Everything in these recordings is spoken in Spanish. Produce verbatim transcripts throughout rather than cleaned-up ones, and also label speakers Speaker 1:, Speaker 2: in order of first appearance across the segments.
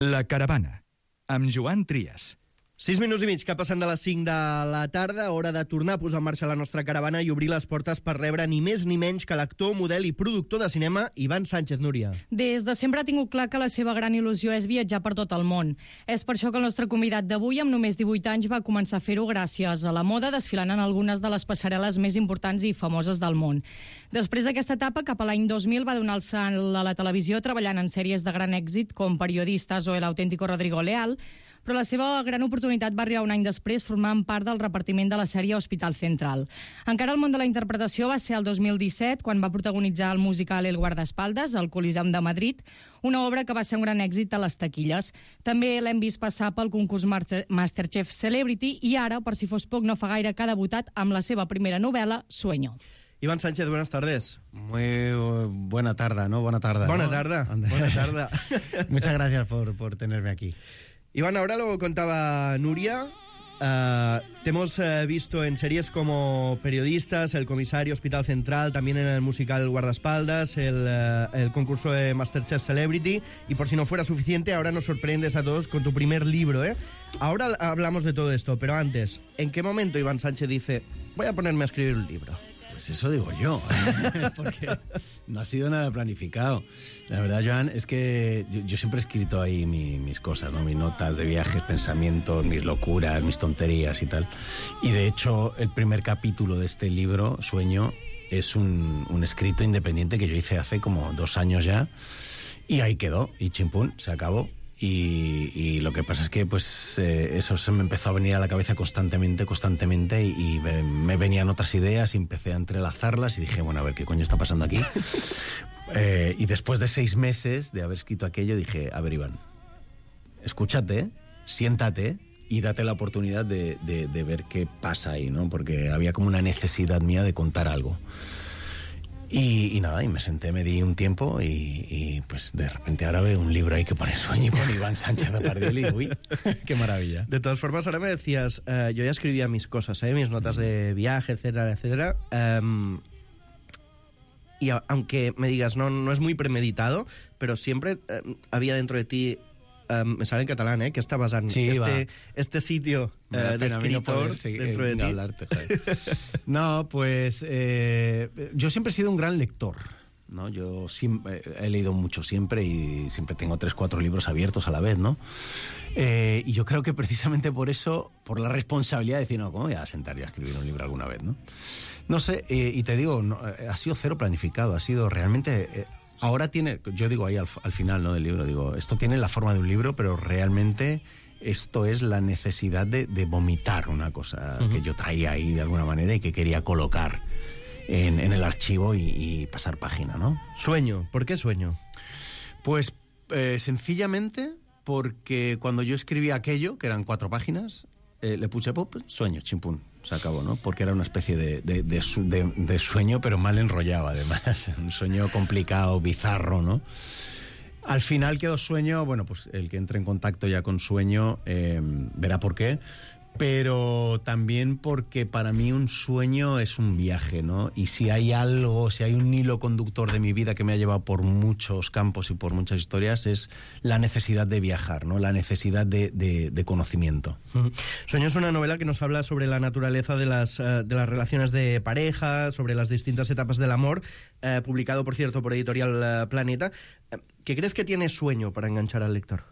Speaker 1: La Caravana, amb Joan Trias.
Speaker 2: Sis minuts i mig que passen de les cinc de la tarda, hora de tornar a posar en marxa la nostra caravana i obrir les portes per rebre ni més ni menys que l'actor, model i productor de cinema Iván Sánchez. Núria.
Speaker 3: Des de sempre ha tingut clar que la seva gran il·lusió és viatjar per tot el món. És per això que el nostre convidat d'avui, amb només divuit anys, va començar a fer-ho gràcies a la moda, desfilant en algunes de les passarel·les més importants i famoses del món. Després d'aquesta etapa, cap a l'any dos mil, va donar el salt a la televisió treballant en sèries de gran èxit com Periodistas o El auténtico Rodrigo Leal, però la seva gran oportunitat va arribar un any després formant part del repartiment de la sèrie Hospital Central. Encara el món de la interpretació va ser el dos mil disset, quan va protagonitzar el musical El guardaespaldes, al Coliseum de Madrid, una obra que va ser un gran èxit a les taquilles. També l'hem vist passar pel concurs Masterchef Celebrity i ara, per si fos poc, no fa gaire que ha debutat amb la seva primera novel·la, Sueño.
Speaker 2: Iván Sánchez, buenas tardes.
Speaker 4: Muy buena tarde, ¿no? Buena tarde.
Speaker 2: Buena
Speaker 4: ¿no?
Speaker 2: tarde. Buena tarde.
Speaker 4: Muchas gracias por, por tenerme aquí.
Speaker 2: Iván, ahora lo contaba Nuria. Uh, te hemos uh, visto en series como Periodistas, El comisario, Hospital Central, también en el musical Guardaespaldas, el, uh, el concurso de Masterchef Celebrity, y por si no fuera suficiente, ahora nos sorprendes a todos con tu primer libro, ¿eh? Ahora hablamos de todo esto, pero antes, ¿en qué momento Iván Sánchez dice, voy a ponerme a escribir un libro?
Speaker 4: Pues eso digo yo, porque no ha sido nada planificado. La verdad, Joan, es que yo, yo siempre he escrito ahí mi, mis cosas, ¿no? Mis notas de viajes, pensamientos, mis locuras, mis tonterías y tal. Y de hecho, el primer capítulo de este libro, Sueño, es un, un escrito independiente que yo hice hace como dos años ya. Y ahí quedó, y chimpún, se acabó. Y, y lo que pasa es que pues eh, eso se me empezó a venir a la cabeza constantemente, constantemente y, y me, me venían otras ideas y empecé a entrelazarlas y dije, bueno, a ver, ¿qué coño está pasando aquí? eh, y después de seis meses de haber escrito aquello dije, a ver, Iván, escúchate, siéntate y date la oportunidad de, de, de ver qué pasa ahí, ¿no? Porque había como una necesidad mía de contar algo. Y, y nada, y me senté, me di un tiempo y, y pues de repente ahora veo un libro ahí que pone Sueño y pone Iván Sánchez Apardiel y uy, qué maravilla.
Speaker 2: De todas formas, ahora me decías, uh, yo ya escribía mis cosas, ¿eh? Mis notas de viaje, etcétera, etcétera. Um, y a, aunque me digas, no, no es muy premeditado, pero siempre uh, había dentro de ti, um, me sale en catalán, ¿eh? Que está basado en
Speaker 4: sí,
Speaker 2: este, este sitio uh, de escritor
Speaker 4: no seguir,
Speaker 2: dentro de ti.
Speaker 4: Hablarte, no, pues eh, yo siempre he sido un gran lector, ¿no? Yo siempre, he leído mucho siempre y siempre tengo tres, cuatro libros abiertos a la vez, ¿no? Eh, y yo creo que precisamente por eso, por la responsabilidad de decir, no, ¿cómo voy a sentar y a escribir un libro alguna vez, no? No sé, eh, y te digo, no, ha sido cero planificado, ha sido realmente... Eh, ahora tiene, yo digo ahí al, al final, ¿no? Del libro, digo, esto tiene la forma de un libro, pero realmente... Esto es la necesidad de, de vomitar una cosa uh-huh. que yo traía ahí de alguna manera y que quería colocar en, en el archivo y, y pasar página, ¿no?
Speaker 2: Sueño, ¿por qué Sueño?
Speaker 4: Pues eh, sencillamente porque cuando yo escribí aquello, que eran cuatro páginas, eh, le puse pop, Sueño, chimpún, se acabó, ¿no? Porque era una especie de, de, de, de, de sueño, pero mal enrollado además, un sueño complicado, bizarro, ¿no? Al final quedó Sueño, bueno, pues el que entre en contacto ya con Sueño eh, verá por qué, pero también porque para mí un sueño es un viaje, ¿no? Y si hay algo, si hay un hilo conductor de mi vida que me ha llevado por muchos campos y por muchas historias, es la necesidad de viajar, ¿no? La necesidad de, de, de conocimiento.
Speaker 2: Uh-huh. Sueño es una novela que nos habla sobre la naturaleza de las, uh, de las relaciones de pareja, sobre las distintas etapas del amor, uh, publicado, por cierto, por Editorial uh, Planeta. Uh, ¿Qué crees que tiene Sueño para enganchar al lector?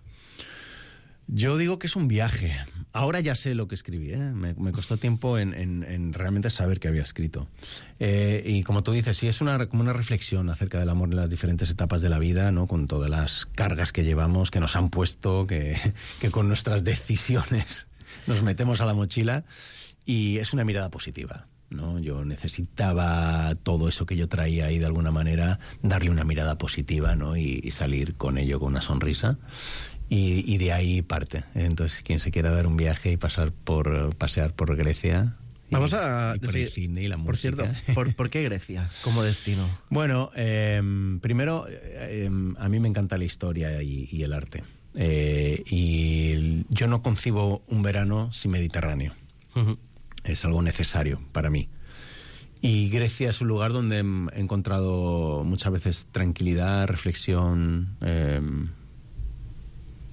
Speaker 4: Yo digo que es un viaje. Ahora ya sé lo que escribí, ¿eh? me, me costó tiempo en, en, en realmente saber qué había escrito. Eh, y como tú dices, sí, es una, como una reflexión acerca del amor en las diferentes etapas de la vida, ¿no? Con todas las cargas que llevamos, que nos han puesto, que, que con nuestras decisiones nos metemos a la mochila. Y es una mirada positiva, ¿no? Yo necesitaba todo eso que yo traía ahí de alguna manera, darle una mirada positiva, ¿no? Y, y salir con ello con una sonrisa. Y, y de ahí parte. Entonces, quien se quiera dar un viaje y pasar por pasear por Grecia... Y,
Speaker 2: Vamos a
Speaker 4: y por
Speaker 2: decir,
Speaker 4: el cine y la
Speaker 2: por
Speaker 4: música.
Speaker 2: Por cierto, ¿por, ¿por qué Grecia como destino?
Speaker 4: Bueno, eh, primero, eh, a mí me encanta la historia y, y el arte. Eh, y yo no concibo un verano sin Mediterráneo. Uh-huh. Es algo necesario para mí. Y Grecia es un lugar donde he encontrado muchas veces tranquilidad, reflexión... Eh,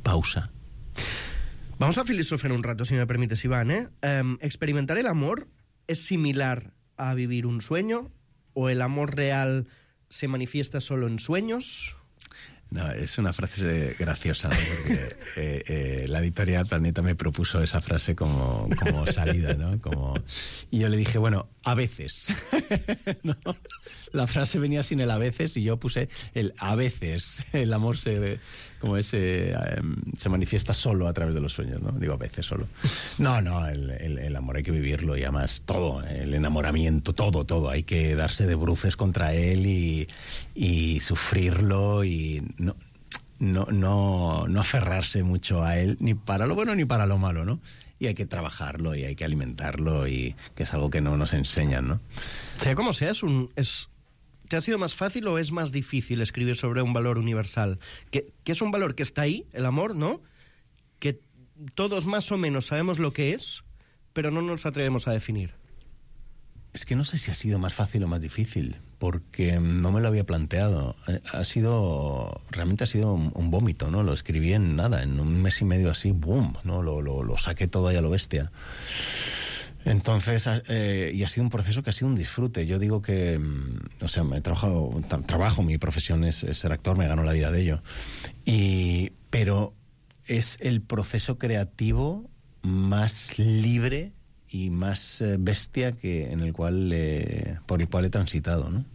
Speaker 4: pausa.
Speaker 2: Vamos a filosofar un rato, si me permites, Iván, ¿eh? Um, ¿Experimentar el amor es similar a vivir un sueño? ¿O el amor real se manifiesta solo en sueños?
Speaker 4: No, es una frase graciosa, ¿no? Porque eh, eh, la editorial Planeta me propuso esa frase como, como salida, ¿no? Como... Y yo le dije, bueno, a veces. ¿No? La frase venía sin el a veces y yo puse el a veces. El amor se, como ese, eh, se manifiesta solo a través de los sueños, ¿no? Digo, a veces solo. No, no, el, el, el amor hay que vivirlo y además todo, el enamoramiento, todo, todo. Hay que darse de bruces contra él y, y sufrirlo y no, no, no, no aferrarse mucho a él, ni para lo bueno ni para lo malo, ¿no? Y hay que trabajarlo y hay que alimentarlo y que es algo que no nos enseñan, ¿no?
Speaker 2: Sea como sea, es un... Es... ¿Te ha sido más fácil o es más difícil escribir sobre un valor universal? Que, que es un valor que está ahí, el amor, ¿no? Que todos más o menos sabemos lo que es, pero no nos atrevemos a definir.
Speaker 4: Es que no sé si ha sido más fácil o más difícil, porque no me lo había planteado. Ha sido, realmente ha sido un, un vómito, ¿no? Lo escribí en nada, en un mes y medio así, boom, ¿no? Lo, lo, lo saqué todo ahí a lo bestia. Entonces, eh, y ha sido un proceso que ha sido un disfrute. Yo digo que, o sea, me he trabajado, tra- trabajo, mi profesión es, es ser actor, me gano la vida de ello. Y, pero es el proceso creativo más libre y más eh, bestia que en el cual eh, por el cual he transitado, ¿no?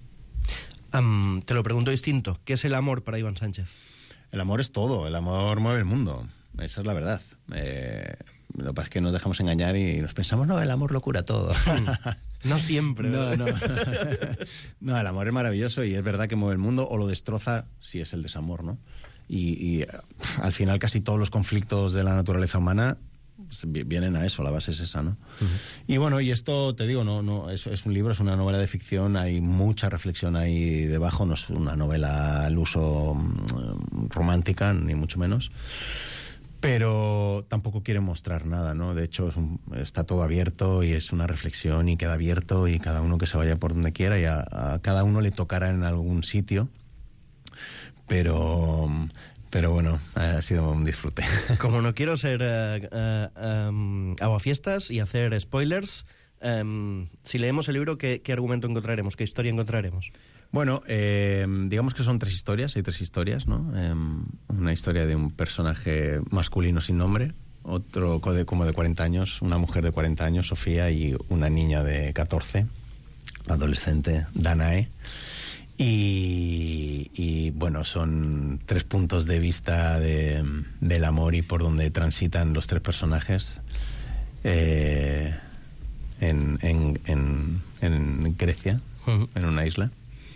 Speaker 2: Um, te lo pregunto distinto. ¿Qué es el amor para Iván Sánchez?
Speaker 4: El amor es todo, el amor mueve el mundo. Esa es la verdad. Eh, lo que pasa es que nos dejamos engañar y nos pensamos, no, el amor lo cura todo.
Speaker 2: No siempre.
Speaker 4: No, no. No, el amor es maravilloso y es verdad que mueve el mundo o lo destroza si es el desamor, ¿no? Y, y al final casi todos los conflictos de la naturaleza humana vienen a eso, la base es esa, ¿no? Uh-huh. Y bueno, y esto, te digo, no, no es, es un libro, es una novela de ficción, hay mucha reflexión ahí debajo, no es una novela al uso um, romántica, ni mucho menos. Pero tampoco quiere mostrar nada, ¿no? De hecho, es un, está todo abierto y es una reflexión y queda abierto y cada uno que se vaya por donde quiera y a, a cada uno le tocará en algún sitio. Pero, pero bueno, ha sido un disfrute.
Speaker 2: Como no quiero ser uh, uh, um, aguafiestas y hacer spoilers, um, si leemos el libro, ¿qué, ¿qué argumento encontraremos? ¿Qué historia encontraremos?
Speaker 4: Bueno, eh, digamos que son tres historias, hay tres historias, ¿no? Eh, una historia de un personaje masculino sin nombre, otro de, como de cuarenta años, una mujer de cuarenta años, Sofía, y una niña de catorce, adolescente, Danae. Y, y bueno, son tres puntos de vista de, del amor y por donde transitan los tres personajes eh, en, en, en, en Grecia, uh-huh. en una isla.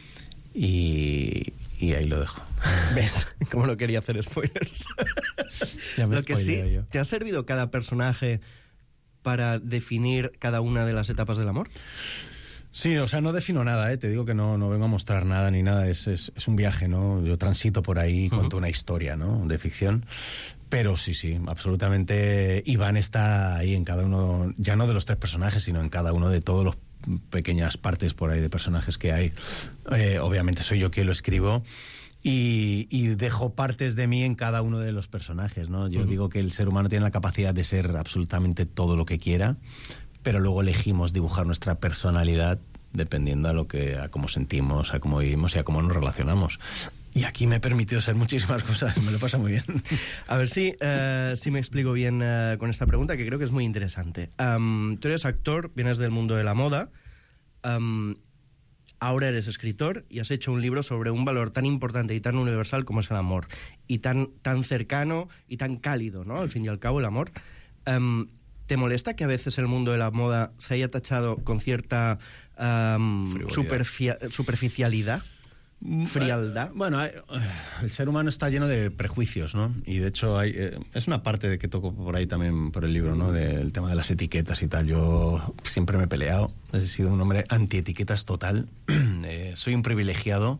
Speaker 4: Y, y ahí lo dejo.
Speaker 2: ¿Ves? Como no quería hacer spoilers.
Speaker 4: Ya me
Speaker 2: Lo que sí,
Speaker 4: yo.
Speaker 2: ¿te ha servido cada personaje para definir cada una de las etapas del amor?
Speaker 4: Sí, o sea, no defino nada, ¿eh? Te digo que no, no vengo a mostrar nada ni nada, es, es, es un viaje, ¿no? Yo transito por ahí, uh-huh. cuento una historia, ¿no? De ficción. Pero sí, sí, absolutamente. Iván está ahí en cada uno, ya no de los tres personajes, sino en cada uno de todos los pequeñas partes por ahí de personajes que hay. Eh, obviamente soy yo quien lo escribo y, y dejo partes de mí en cada uno de los personajes, ¿no? Yo uh-huh. digo que el ser humano tiene la capacidad de ser absolutamente todo lo que quiera, pero luego elegimos dibujar nuestra personalidad dependiendo a lo que, a cómo sentimos, a cómo vivimos y a cómo nos relacionamos. Y aquí me he permitido ser muchísimas cosas, me lo pasa muy bien.
Speaker 2: A ver si, uh, si me explico bien uh, con esta pregunta, que creo que es muy interesante. Um, tú eres actor, vienes del mundo de la moda, um, ahora eres escritor y has hecho un libro sobre un valor tan importante y tan universal como es el amor, y tan, tan cercano y tan cálido, ¿no? Al fin y al cabo, el amor. Um, ¿Te molesta que a veces el mundo de la moda se haya tachado con cierta um, superfia- superficialidad? Frialdad.
Speaker 4: Bueno, hay, el ser humano está lleno de prejuicios, ¿no? Y de hecho hay, eh, es una parte de que toco por ahí también por el libro, ¿no? Del tema de las etiquetas y tal. Yo siempre me he peleado, he sido un hombre antietiquetas total. eh, soy un privilegiado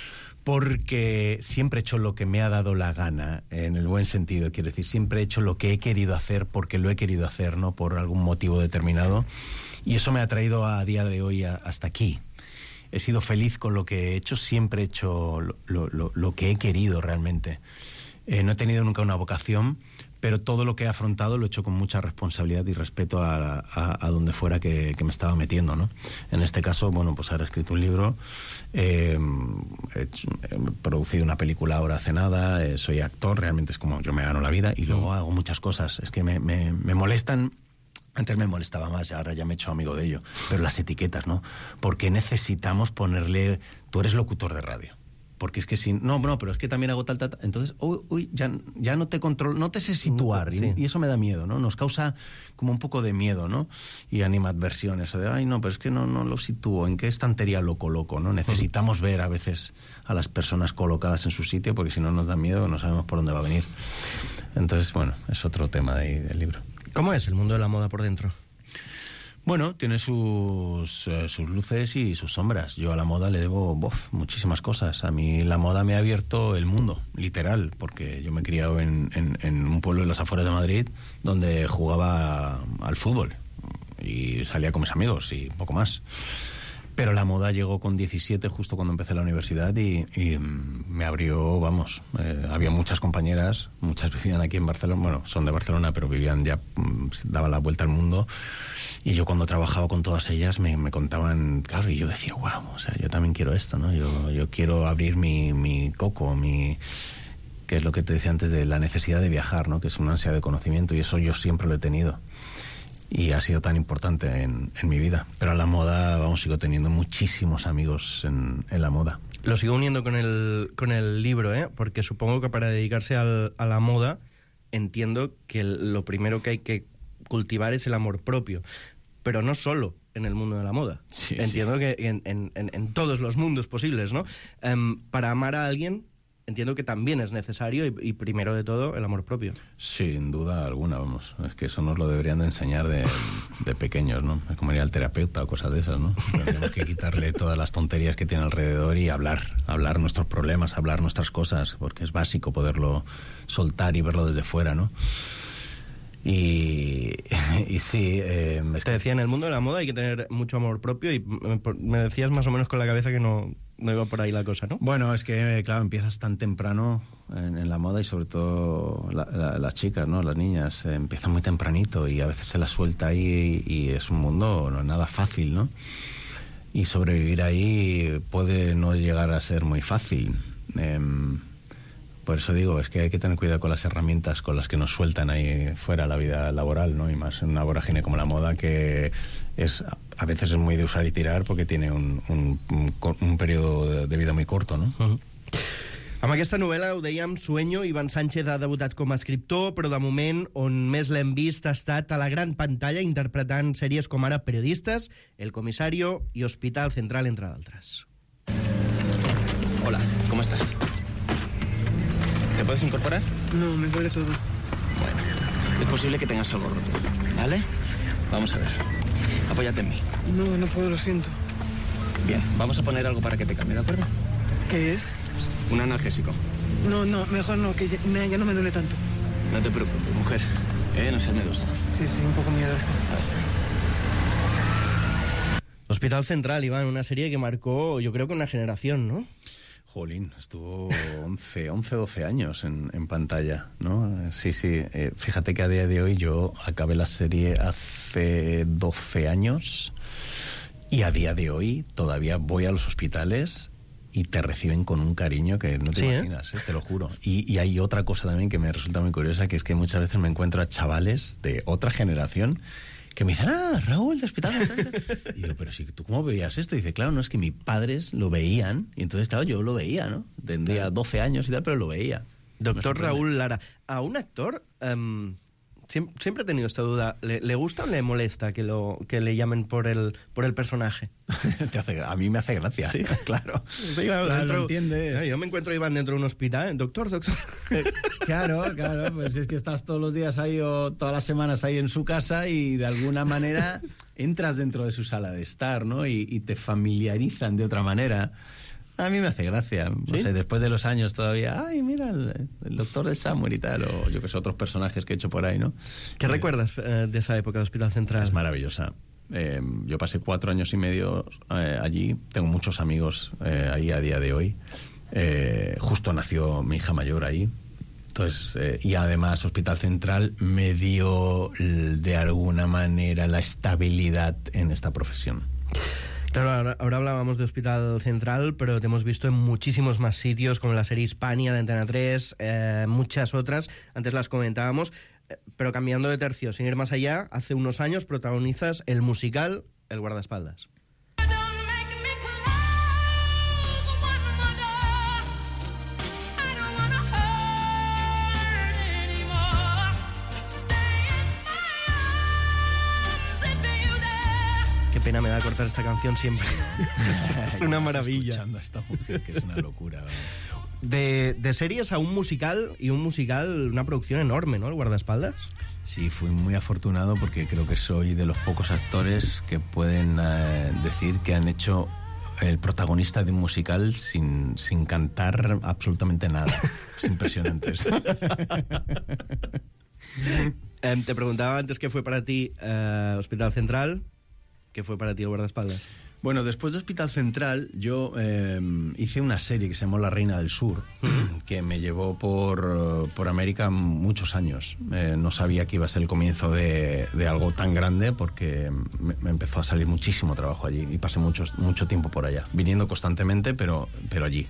Speaker 4: porque siempre he hecho lo que me ha dado la gana, en el buen sentido, quiero decir, siempre he hecho lo que he querido hacer porque lo he querido hacer, ¿no? Por algún motivo determinado. Y eso me ha traído a día de hoy a, hasta aquí. He sido feliz con lo que he hecho, siempre he hecho lo, lo, lo que he querido realmente. Eh, no he tenido nunca una vocación, pero todo lo que he afrontado lo he hecho con mucha responsabilidad y respeto a, a, a donde fuera que, que me estaba metiendo, ¿no? En este caso, bueno, pues ahora he escrito un libro, eh, he, hecho, he producido una película ahora hace nada, eh, soy actor, realmente es como yo me gano la vida, y luego hago muchas cosas. Es que me, me, me molestan. Antes me molestaba más, ahora ya me he hecho amigo de ello. Pero las etiquetas, ¿no? Porque necesitamos ponerle... Tú eres locutor de radio. Porque es que si... No, no, pero es que también hago tal, tal, tal. Entonces, uy, uy, ya, ya no te controlo, no te sé situar. Sí. Y, y eso me da miedo, ¿no? Nos causa como un poco de miedo, ¿no? Y animadversión, eso de, ay, no, pero es que no, no lo sitúo. ¿En qué estantería lo coloco, no? Necesitamos ver a veces a las personas colocadas en su sitio, porque si no nos da miedo, no sabemos por dónde va a venir. Entonces, bueno, es otro tema de ahí, del libro.
Speaker 2: ¿Cómo es el mundo de la moda por dentro?
Speaker 4: Bueno, tiene sus, eh, sus luces y sus sombras. Yo a la moda le debo bof, muchísimas cosas. A mí la moda me ha abierto el mundo, literal, porque yo me he criado en, en, en un pueblo de las afueras de Madrid donde jugaba al fútbol y salía con mis amigos y poco más. Pero la moda llegó con diecisiete, justo cuando empecé la universidad, y, y me abrió, vamos, eh, había muchas compañeras, muchas vivían aquí en Barcelona, bueno, son de Barcelona, pero vivían ya, daban la vuelta al mundo, y yo cuando trabajaba con todas ellas me, me contaban, claro, y yo decía, wow, o sea, yo también quiero esto, ¿no? Yo, yo quiero abrir mi, mi coco, mi... que es lo que te decía antes de la necesidad de viajar, ¿no? Que es una ansia de conocimiento, y eso yo siempre lo he tenido. Y ha sido tan importante en, en mi vida. Pero a la moda, vamos, sigo teniendo muchísimos amigos en, en la moda.
Speaker 2: Lo sigo uniendo con el, con el libro, ¿eh? Porque supongo que para dedicarse al, a la moda, entiendo que lo primero que hay que cultivar es el amor propio. Pero no solo en el mundo de la moda.
Speaker 4: Sí,
Speaker 2: entiendo
Speaker 4: sí.
Speaker 2: que en, en, en todos los mundos posibles, ¿no? Um, para amar a alguien, entiendo que también es necesario, y, y primero de todo, el amor propio.
Speaker 4: Sin duda alguna, vamos. Es que eso nos lo deberían de enseñar de, de pequeños, ¿no? Es como ir al terapeuta o cosas de esas, ¿no? Tenemos que quitarle todas las tonterías que tiene alrededor y hablar, hablar nuestros problemas, hablar nuestras cosas, porque es básico poderlo soltar y verlo desde fuera, ¿no? Y, y sí... Eh, es
Speaker 2: Te decía, en el mundo de la moda hay que tener mucho amor propio, y me, me decías más o menos con la cabeza que no... No iba por ahí la cosa, ¿no?
Speaker 4: Bueno, es que, claro, empiezas tan temprano en, en la moda, y sobre todo la, la, las chicas, ¿no? Las niñas, eh, empiezan muy tempranito y a veces se las suelta ahí, y, y es un mundo no nada fácil, ¿no? Y sobrevivir ahí puede no llegar a ser muy fácil. Eh, por eso digo, es que hay que tener cuidado con las herramientas con las que nos sueltan ahí fuera la vida laboral, ¿no? Y más en una vorágine como la moda, que es... a veces es muy de usar y tirar, porque tiene un, un, un, un periodo de, de vida muy corto, no?
Speaker 2: Uh-huh. Amb aquesta novel·la, ho dèiem, Sueño, Iván Sánchez ha debutat com a escriptor, però de moment on més l'hem vist ha estat a la gran pantalla interpretant sèries com ara Periodistas, El Comisario i Hospital Central, entre d'altres.
Speaker 5: Hola, ¿cómo estás? ¿Te puedes incorporar?
Speaker 6: No, me duele todo.
Speaker 5: Bueno, es posible que tengas algo roto, ¿vale? Vamos a ver. Apóyate en mí.
Speaker 6: No, no puedo, lo siento.
Speaker 5: Bien, vamos a poner algo para que te cambie, ¿de acuerdo?
Speaker 6: ¿Qué es?
Speaker 5: Un analgésico.
Speaker 6: No, no, mejor no, que ya, ya no me duele tanto.
Speaker 5: No te preocupes, mujer. Eh, no seas miedosa.
Speaker 6: Sí, sí, un poco miedosa.
Speaker 2: Hospital Central, Iván, una serie que marcó, yo creo que una generación, ¿no?
Speaker 4: Jolín, estuvo once, once, doce años en, en pantalla, ¿no? Sí, sí. Eh, fíjate que a día de hoy yo acabé la serie hace doce años, y a día de hoy todavía voy a los hospitales y te reciben con un cariño que no te
Speaker 2: sí,
Speaker 4: imaginas,
Speaker 2: ¿eh?
Speaker 4: ¿eh? Te lo juro. Y, y hay otra cosa también que me resulta muy curiosa, que es que muchas veces me encuentro a chavales de otra generación que me dicen, ah, Raúl, de Hospital Central. Y digo, pero si tú cómo veías esto, y dice, claro, no, es que mis padres lo veían, y entonces, claro, yo lo veía, ¿no? Tendría doce años y tal, pero lo veía.
Speaker 2: Doctor Raúl Lara. A un actor, um, siempre, siempre he tenido esta duda, ¿le, le gusta o le molesta que, lo, que le llamen por el, por el personaje?
Speaker 4: Te hace, a mí me hace gracia,
Speaker 2: ¿sí?
Speaker 4: Claro.
Speaker 2: Sí, claro,
Speaker 4: claro,
Speaker 2: dentro,
Speaker 4: lo entiendes.
Speaker 2: Yo me encuentro a Iván dentro de un hospital, doctor, doctor.
Speaker 4: Claro, claro, pues es que estás todos los días ahí o todas las semanas ahí en su casa, y de alguna manera entras dentro de su sala de estar, ¿no? Y, y te familiarizan de otra manera. A mí me hace gracia, no
Speaker 2: ¿sí?
Speaker 4: sé, después de los años todavía, ay, mira, el, el doctor de Samuel y tal, o yo que sé, otros personajes que he hecho por ahí, ¿no?
Speaker 2: ¿Qué eh, recuerdas eh, de esa época de Hospital Central?
Speaker 4: Es maravillosa. Eh, yo pasé cuatro años y medio eh, allí, tengo muchos amigos eh, ahí a día de hoy. Eh, justo nació mi hija mayor ahí, Entonces, eh, y además Hospital Central me dio de alguna manera la estabilidad en esta profesión.
Speaker 2: Claro, ahora, ahora hablábamos de Hospital Central, pero te hemos visto en muchísimos más sitios, como la serie Hispania de Antena tres, eh, muchas otras, antes las comentábamos, eh, pero cambiando de tercio, sin ir más allá, hace unos años protagonizas el musical El guardaespaldas. Qué pena me da cortar esta canción siempre. Es una maravilla.
Speaker 4: Escuchando a esta mujer, que es una locura.
Speaker 2: De, de series a un musical, y un musical, una producción enorme, ¿no? El guardaespaldas.
Speaker 4: Sí, fui muy afortunado porque creo que soy de los pocos actores que pueden eh, decir que han hecho el protagonista de un musical sin, sin cantar absolutamente nada. Es impresionante eso.
Speaker 2: eh, te preguntaba antes qué fue para ti eh, Hospital Central. ¿Qué fue para ti el guardaespaldas?
Speaker 4: Bueno, después de Hospital Central, yo eh, hice una serie que se llamó La Reina del Sur, que me llevó por, por América muchos años. Eh, no sabía que iba a ser el comienzo de, de algo tan grande, porque me, me empezó a salir muchísimo trabajo allí y pasé muchos, mucho tiempo por allá, viniendo constantemente, pero, pero allí.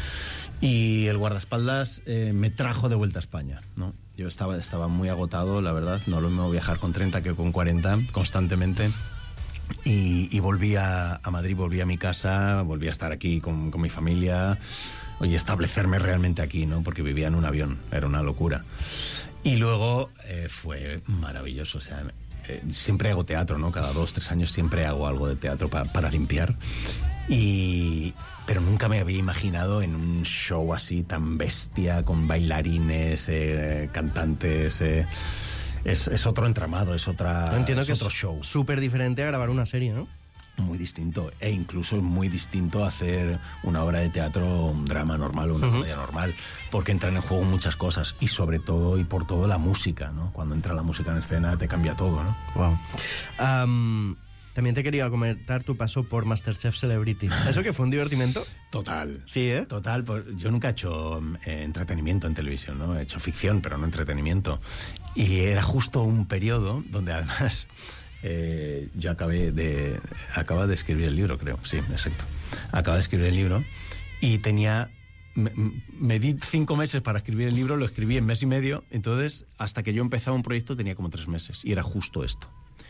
Speaker 4: Y el guardaespaldas eh, me trajo de vuelta a España, ¿no? Yo estaba, estaba muy agotado, la verdad. No lo mismo viajar con treinta que con cuarenta constantemente. Y, y volví a, a Madrid, volví a mi casa, volví a estar aquí con, con mi familia, oye, establecerme realmente aquí, ¿no? Porque vivía en un avión, era una locura. Y luego eh, fue maravilloso, o sea, eh, siempre hago teatro, ¿no? Cada dos, tres años siempre hago algo de teatro pa, para limpiar. Y, pero nunca me había imaginado en un show así tan bestia, con bailarines, eh, cantantes... Eh, Es, es otro entramado, es, otra,
Speaker 2: Yo entiendo
Speaker 4: es
Speaker 2: que
Speaker 4: otro
Speaker 2: es
Speaker 4: show.
Speaker 2: Súper diferente a grabar una serie, ¿no?
Speaker 4: Muy distinto, e incluso muy distinto a hacer una obra de teatro, un drama normal o una uh-huh. comedia normal, porque entran en juego muchas cosas, y sobre todo y por todo la música, ¿no? Cuando entra la música en escena te cambia todo, ¿no?
Speaker 2: Wow. Um, también te quería comentar tu paso por MasterChef Celebrity. ¿Eso que fue un divertimento?
Speaker 4: Total.
Speaker 2: Sí, ¿eh?
Speaker 4: Total. Yo nunca he hecho eh, entretenimiento en televisión, ¿no? He hecho ficción, pero no entretenimiento. Y era justo un periodo donde además eh, yo acabé de... Acaba de escribir el libro, creo. Sí, exacto. Acaba de escribir el libro y tenía... Me, me di cinco meses para escribir el libro, lo escribí en mes y medio, entonces hasta que yo empezaba un proyecto tenía como tres meses y era justo esto.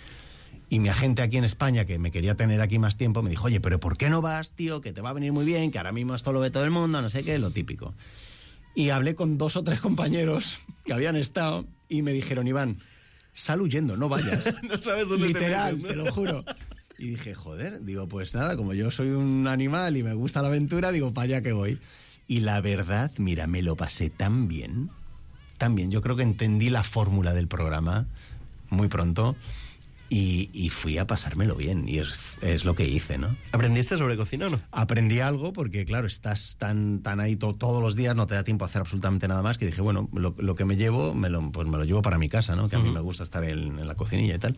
Speaker 4: Y mi agente aquí en España, que me quería tener aquí más tiempo, me dijo, oye, pero ¿por qué no vas, tío? Que te va a venir muy bien, que ahora mismo esto lo ve todo el mundo, no sé qué, lo típico. Y hablé con dos o tres compañeros que habían estado y me dijeron, Iván, sal huyendo, no vayas.
Speaker 2: No sabes dónde
Speaker 4: Literal,
Speaker 2: te metes, ¿no?
Speaker 4: te lo juro. Y dije, joder, digo, pues nada, como yo soy un animal y me gusta la aventura, digo, para allá que voy. Y la verdad, mira, me lo pasé tan bien, tan bien. Yo creo que entendí la fórmula del programa muy pronto. Y, y fui a pasármelo bien, y es, es lo que hice, ¿no?
Speaker 2: ¿Aprendiste sobre cocina o no?
Speaker 4: Aprendí algo, porque claro, estás tan, tan ahí to, todos los días, no te da tiempo a hacer absolutamente nada más, que dije, bueno, lo, lo que me llevo, me lo, pues me lo llevo para mi casa, ¿no? Que a mí uh-huh. me gusta estar en, en la cocinilla y tal.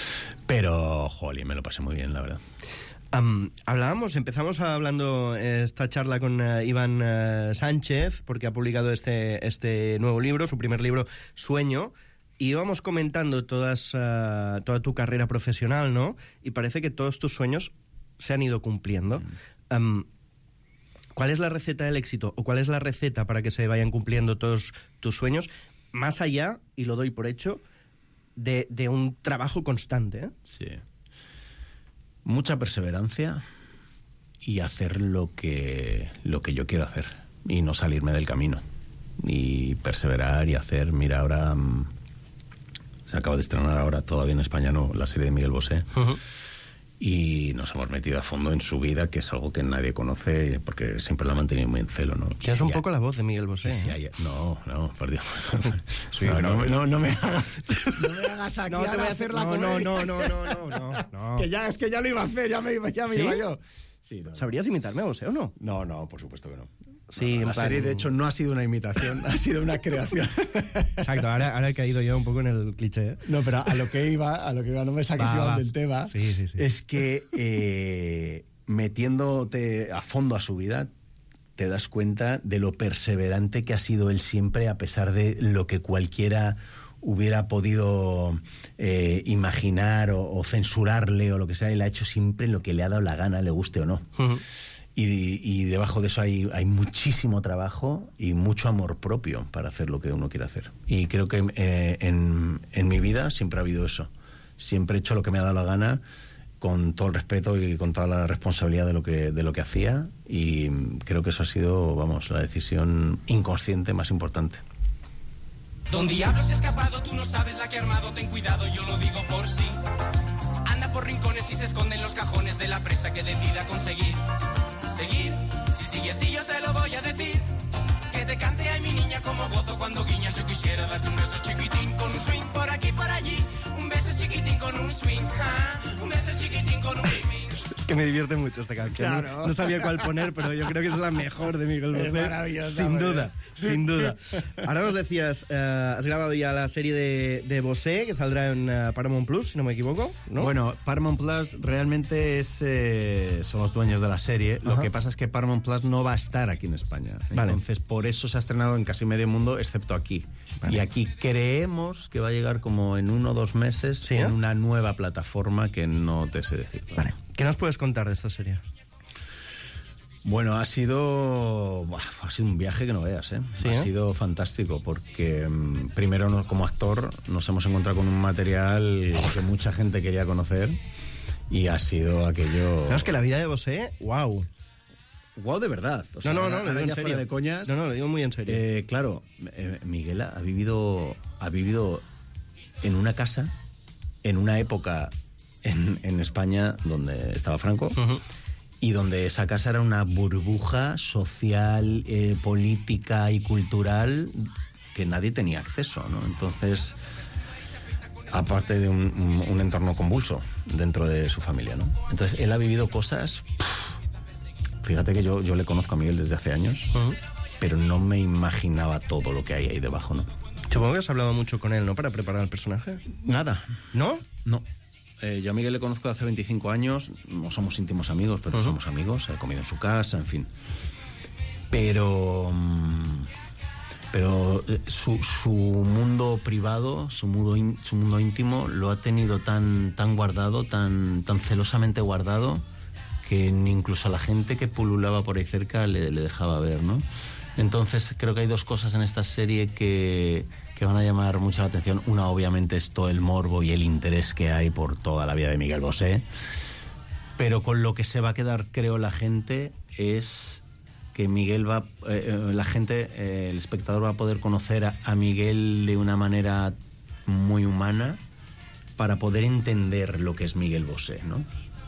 Speaker 4: Pero, jolín, me lo pasé muy bien, la verdad.
Speaker 2: Um, hablábamos, empezamos hablando esta charla con uh, Iván uh, Sánchez, porque ha publicado este, este nuevo libro, su primer libro, Sueño. Y íbamos comentando todas, uh, toda tu carrera profesional, ¿no? Y parece que todos tus sueños se han ido cumpliendo. Mm. Um, ¿Cuál es la receta del éxito? ¿O cuál es la receta para que se vayan cumpliendo todos tus sueños? Más allá, y lo doy por hecho, de, de un trabajo constante, ¿eh?
Speaker 4: Sí. Mucha perseverancia y hacer lo que, lo que yo quiero hacer. Y no salirme del camino. Y perseverar y hacer... Mira, ahora... Um, se acaba de estrenar ahora, todavía en España no, la serie de Miguel Bosé. Uh-huh. Y nos hemos metido a fondo en su vida, que es algo que nadie conoce, porque siempre la ha mantenido muy en celo, ¿no?
Speaker 2: Que es un hay, poco la voz de Miguel Bosé.
Speaker 4: Si hay, no, no, por Dios. Sí, no, no, no, no me hagas, no me hagas aquí
Speaker 2: no, te voy a hacer la
Speaker 4: no,
Speaker 2: no, no, no, no, no, no.
Speaker 4: Que ya, es que ya lo iba a hacer, ya me iba, ya me ¿Sí? iba yo. Sí, no,
Speaker 2: ¿Sabrías imitarme a Bosé o no?
Speaker 4: No, no, por supuesto que no.
Speaker 2: Sí,
Speaker 4: no, la
Speaker 2: plan...
Speaker 4: serie, de hecho, no ha sido una imitación, ha sido una creación.
Speaker 2: Exacto, ahora, ahora he caído yo un poco en el cliché, ¿eh?
Speaker 4: No, pero a lo que iba, a lo que iba, no me saques yo del tema,
Speaker 2: sí, sí, sí.
Speaker 4: es que eh, metiéndote a fondo a su vida, te das cuenta de lo perseverante que ha sido él siempre, a pesar de lo que cualquiera hubiera podido eh, imaginar o, o censurarle o lo que sea. Él ha hecho siempre lo que le ha dado la gana, le guste o no. Uh-huh. y, y debajo de eso hay, hay muchísimo trabajo y mucho amor propio para hacer lo que uno quiere hacer. Y creo que eh, en, en mi vida siempre ha habido eso. Siempre he hecho lo que me ha dado la gana, con todo el respeto y con toda la responsabilidad de lo que de lo que hacía, y creo que eso ha sido, vamos, la decisión inconsciente más importante.
Speaker 7: Don Diablo se ha escapado, tú no sabes la que ha armado, ten cuidado, yo lo digo por sí. Anda por rincones y se esconde en los cajones de la presa que decida conseguir. Seguir, si sigue así yo se lo voy a decir. Que te cante ay mi niña como gozo cuando guiñas. Yo quisiera darte un beso chiquitín con un swing por aquí por allí. Un beso chiquitín con un swing, ¿ah? Un beso chiquitín con un swing.
Speaker 2: Es que me divierte mucho esta canción.
Speaker 8: Claro.
Speaker 2: No, no sabía cuál poner, pero yo creo que es la mejor de Miguel Bosé.
Speaker 8: Es maravillosa,
Speaker 2: sin
Speaker 8: ¿verdad?
Speaker 2: duda, sin duda. Ahora nos decías, eh, has grabado ya la serie de, de Bosé, que saldrá en uh, Paramount Plus, si no me equivoco, ¿no?
Speaker 4: Bueno, Paramount Plus realmente es, eh, son los dueños de la serie. Lo
Speaker 2: Ajá.
Speaker 4: que pasa es que Paramount Plus no va a estar aquí en España.
Speaker 2: Vale.
Speaker 4: Entonces, por eso se ha estrenado en casi medio mundo, excepto aquí.
Speaker 2: Vale.
Speaker 4: Y aquí creemos que va a llegar como en uno o dos meses,
Speaker 2: ¿Sí,
Speaker 4: en
Speaker 2: eh?
Speaker 4: una nueva plataforma que no te sé decir.
Speaker 2: Vale. ¿Qué nos puedes contar de esta serie?
Speaker 4: Bueno, ha sido buah, ha sido un viaje que no veas, ¿eh?
Speaker 2: ¿Sí,
Speaker 4: ha
Speaker 2: eh?
Speaker 4: sido fantástico porque mmm, primero no, como actor nos hemos encontrado con un material que mucha gente quería conocer y ha sido aquello...
Speaker 2: Claro, es que la vida de Bosé, wow.
Speaker 4: Wow, de verdad. O sea,
Speaker 2: no, no,
Speaker 4: ahora-
Speaker 2: no, lo
Speaker 4: ahora
Speaker 2: digo en
Speaker 4: ya fuera
Speaker 2: serio.
Speaker 4: de coñas.
Speaker 2: No, no, lo digo muy en serio.
Speaker 4: Eh, claro, eh, Miguel ha vivido, ha vivido en una casa, en una época en, en España donde estaba Franco,
Speaker 2: Uh-huh.
Speaker 4: y donde esa casa era una burbuja social, eh, política y cultural que nadie tenía acceso, ¿no? Entonces, aparte de un, un, un entorno convulso dentro de su familia, ¿no? Entonces, él ha vivido cosas... Fíjate que yo, yo le conozco a Miguel desde hace años,
Speaker 2: Uh-huh.
Speaker 4: pero no me imaginaba todo lo que hay ahí debajo, ¿no?
Speaker 2: Supongo que has hablado mucho con él, ¿no? Para preparar el personaje.
Speaker 4: Nada.
Speaker 2: ¿No?
Speaker 4: No. Eh, yo a Miguel le conozco hace veinticinco años, no somos íntimos amigos, pero
Speaker 2: Uh-huh.
Speaker 4: somos amigos, he comido en su casa, en fin. Pero... mm, Pero eh, su, su mundo privado, su mundo, in- su mundo íntimo, lo ha tenido tan, tan guardado, tan, tan celosamente guardado, que ni incluso a la gente que pululaba por ahí cerca le, le dejaba ver, ¿no? Entonces creo que hay dos cosas en esta serie que, que van a llamar mucho la atención. Una, obviamente, es todo el morbo y el interés que hay por toda la vida de Miguel Bosé, pero con lo que se va a quedar, creo, la gente es que Miguel va, eh, la gente, eh, el espectador va a poder conocer a, a Miguel de una manera muy humana para poder entender lo que es Miguel Bosé, ¿no?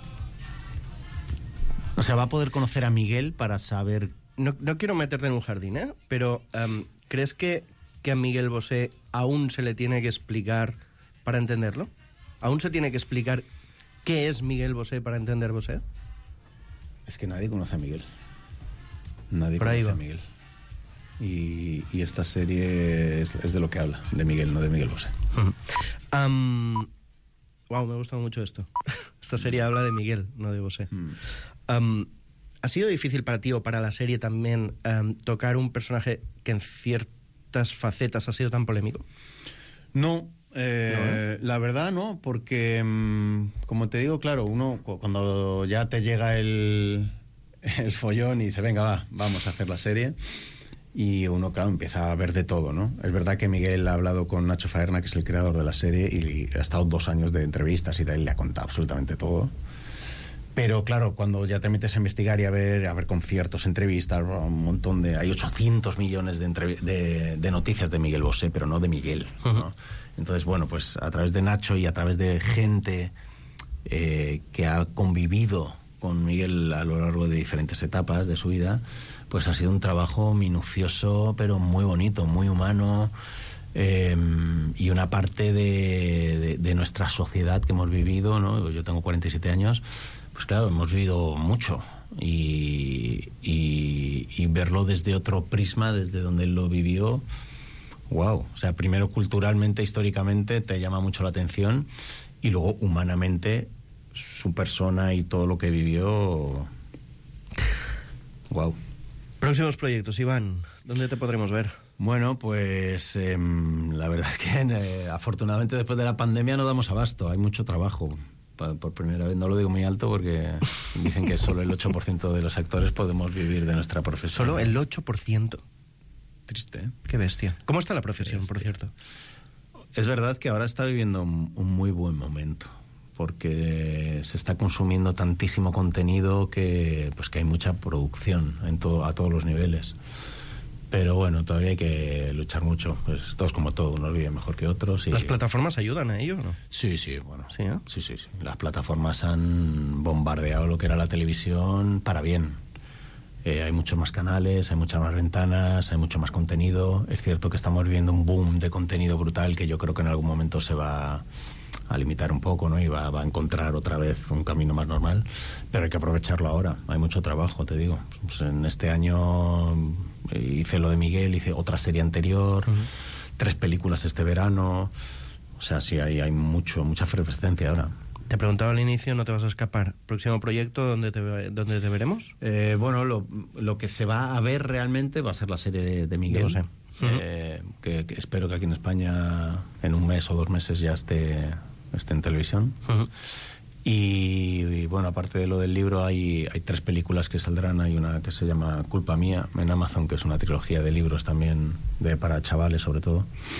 Speaker 4: O sea, va a poder conocer a Miguel para saber...
Speaker 2: No, no quiero meterte en un jardín, ¿eh? Pero, um, ¿crees que, que a Miguel Bosé aún se le tiene que explicar para entenderlo? ¿Aún se tiene que explicar qué es Miguel Bosé para entender Bosé?
Speaker 4: Es que nadie conoce a Miguel. Nadie
Speaker 2: Por ahí
Speaker 4: conoce a
Speaker 2: va.
Speaker 4: Miguel. Y, y esta serie es, es de lo que habla, de Miguel, no de Miguel Bosé.
Speaker 2: Um, wow, me ha gustado mucho esto. Esta serie habla de Miguel, no de Bosé.
Speaker 4: Mm.
Speaker 2: Um, ¿Ha sido difícil para ti o para la serie también um, tocar un personaje que en ciertas facetas ha sido tan polémico?
Speaker 4: No, eh,
Speaker 2: No, ¿eh?
Speaker 4: la verdad no, porque, mm, como te digo, claro, uno cu- cuando ya te llega el, el follón y dice, venga, va, vamos a hacer la serie, y uno, claro, empieza a ver de todo, ¿no? Es verdad que Miguel ha hablado con Nacho Faerna, que es el creador de la serie, y ha estado dos años de entrevistas y tal, y le ha contado absolutamente todo. Pero claro, cuando ya te metes a investigar y a ver, a ver conciertos, entrevistas, un montón de... Hay ochocientos millones de, entrev- de, de noticias de Miguel Bosé, pero no de Miguel, ¿no?
Speaker 2: Ujú.
Speaker 4: Entonces, bueno, pues a través de Nacho y a través de gente eh, que ha convivido con Miguel a lo largo de diferentes etapas de su vida, pues ha sido un trabajo minucioso, pero muy bonito, muy humano, eh, y una parte de, de, de nuestra sociedad que hemos vivido, ¿no? Yo tengo cuarenta y siete años, pues claro, hemos vivido mucho, y, y, y verlo desde otro prisma, desde donde él lo vivió, wow. O sea, primero culturalmente, históricamente, te llama mucho la atención, y luego humanamente, su persona y todo lo que vivió, wow.
Speaker 2: Próximos proyectos, Iván, ¿dónde te podremos ver?
Speaker 4: Bueno, pues eh, la verdad es que eh, afortunadamente después de la pandemia no damos abasto, hay mucho trabajo. Por, por primera vez no lo digo muy alto porque dicen que solo el ocho por ciento de los actores podemos vivir de nuestra profesión.
Speaker 2: ¿Solo el ocho por ciento?
Speaker 4: Triste, ¿eh?
Speaker 2: Qué bestia. ¿Cómo está la profesión,
Speaker 4: Bestia.
Speaker 2: por cierto?
Speaker 4: Es verdad que ahora está viviendo un, un muy buen momento, porque se está consumiendo tantísimo contenido que, pues que hay mucha producción en todo, a todos los niveles. Pero bueno, todavía hay que luchar mucho. Pues todos como todo, unos viven mejor que otros. Y...
Speaker 2: ¿Las plataformas ayudan a ello o no?
Speaker 4: Sí, sí, bueno.
Speaker 2: ¿Sí, eh?
Speaker 4: sí, sí, sí. Las plataformas han bombardeado lo que era la televisión para bien. Eh, hay muchos más canales, hay muchas más ventanas, hay mucho más contenido. Es cierto que estamos viviendo un boom de contenido brutal que yo creo que en algún momento se va a limitar un poco, ¿no? Y va, va a encontrar otra vez un camino más normal. Pero hay que aprovecharlo ahora. Hay mucho trabajo, te digo. Pues en este año hice lo de Miguel, hice otra serie anterior, uh-huh. tres películas este verano. O sea, sí, hay, hay mucho, mucha efervescencia ahora.
Speaker 2: Te preguntaba al inicio, no te vas a escapar. ¿Próximo proyecto dónde te, dónde te veremos?
Speaker 4: Eh, bueno, lo, lo que se va a ver realmente va a ser la serie de, de Miguel.
Speaker 2: Yo lo sé.
Speaker 4: Eh, uh-huh. que, que espero que aquí en España en un mes o dos meses ya esté, esté en televisión.
Speaker 2: Uh-huh.
Speaker 4: Y, y bueno, aparte de lo del libro, hay, hay tres películas que saldrán. Hay una que se llama Culpa Mía en Amazon, que es una trilogía de libros también de, para chavales sobre todo.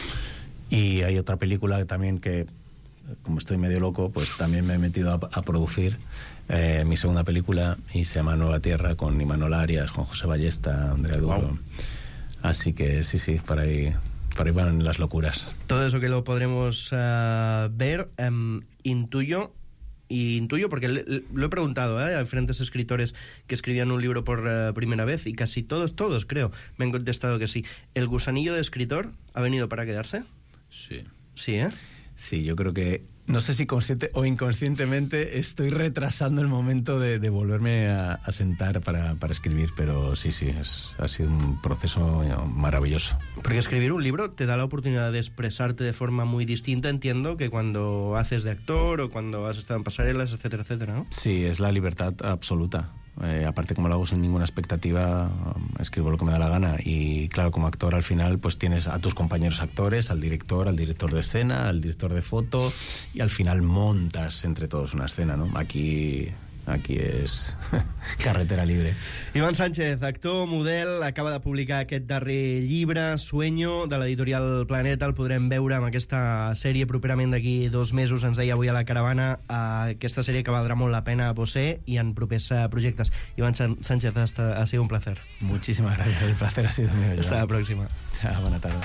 Speaker 4: Y hay otra película que también que, como estoy medio loco, pues también me he metido a, a producir eh, mi segunda película y se llama Nueva Tierra, con Imanol Arias, Juan José Ballesta, Andrea Duro. Wow. Así que sí, sí, para ahí, para ahí van las locuras.
Speaker 2: Todo eso que lo podremos uh, ver, um, intuyo, y intuyo porque le, le, lo he preguntado ¿eh? a diferentes escritores que escribían un libro por uh, primera vez y casi todos, todos creo, me han contestado que sí. ¿El gusanillo de escritor ha venido para quedarse?
Speaker 4: Sí.
Speaker 2: Sí, ¿eh?
Speaker 4: Sí, yo creo que, no sé si consciente o inconscientemente, estoy retrasando el momento de, de volverme a, a sentar para, para escribir, pero sí, sí, es, ha sido un proceso maravilloso.
Speaker 2: Porque escribir un libro te da la oportunidad de expresarte de forma muy distinta, entiendo, que cuando haces de actor o cuando has estado en pasarelas, etcétera, etcétera, ¿no?
Speaker 4: Sí, es la libertad absoluta. Eh, aparte, como lo hago sin ninguna expectativa, um, escribo lo que me da la gana. Y claro, como actor al final pues tienes a tus compañeros actores, al director, al director de escena, al director de foto, y al final montas entre todos una escena, ¿no? Aquí, aquí és carretera libre.
Speaker 2: Iván Sánchez, actor, model, acaba de publicar aquest darrer llibre, Sueño, de l'editorial Planeta. El podrem veure amb aquesta sèrie properament d'aquí dos mesos, ens deia avui a la caravana, aquesta sèrie que valdrà molt la pena a Bosé i en propers projectes. Iván Sánchez, hasta, ha sido un placer.
Speaker 4: Muchísimas gracias, el placer ha sido mío.
Speaker 2: Hasta la próxima.
Speaker 4: Chao, buena tarde.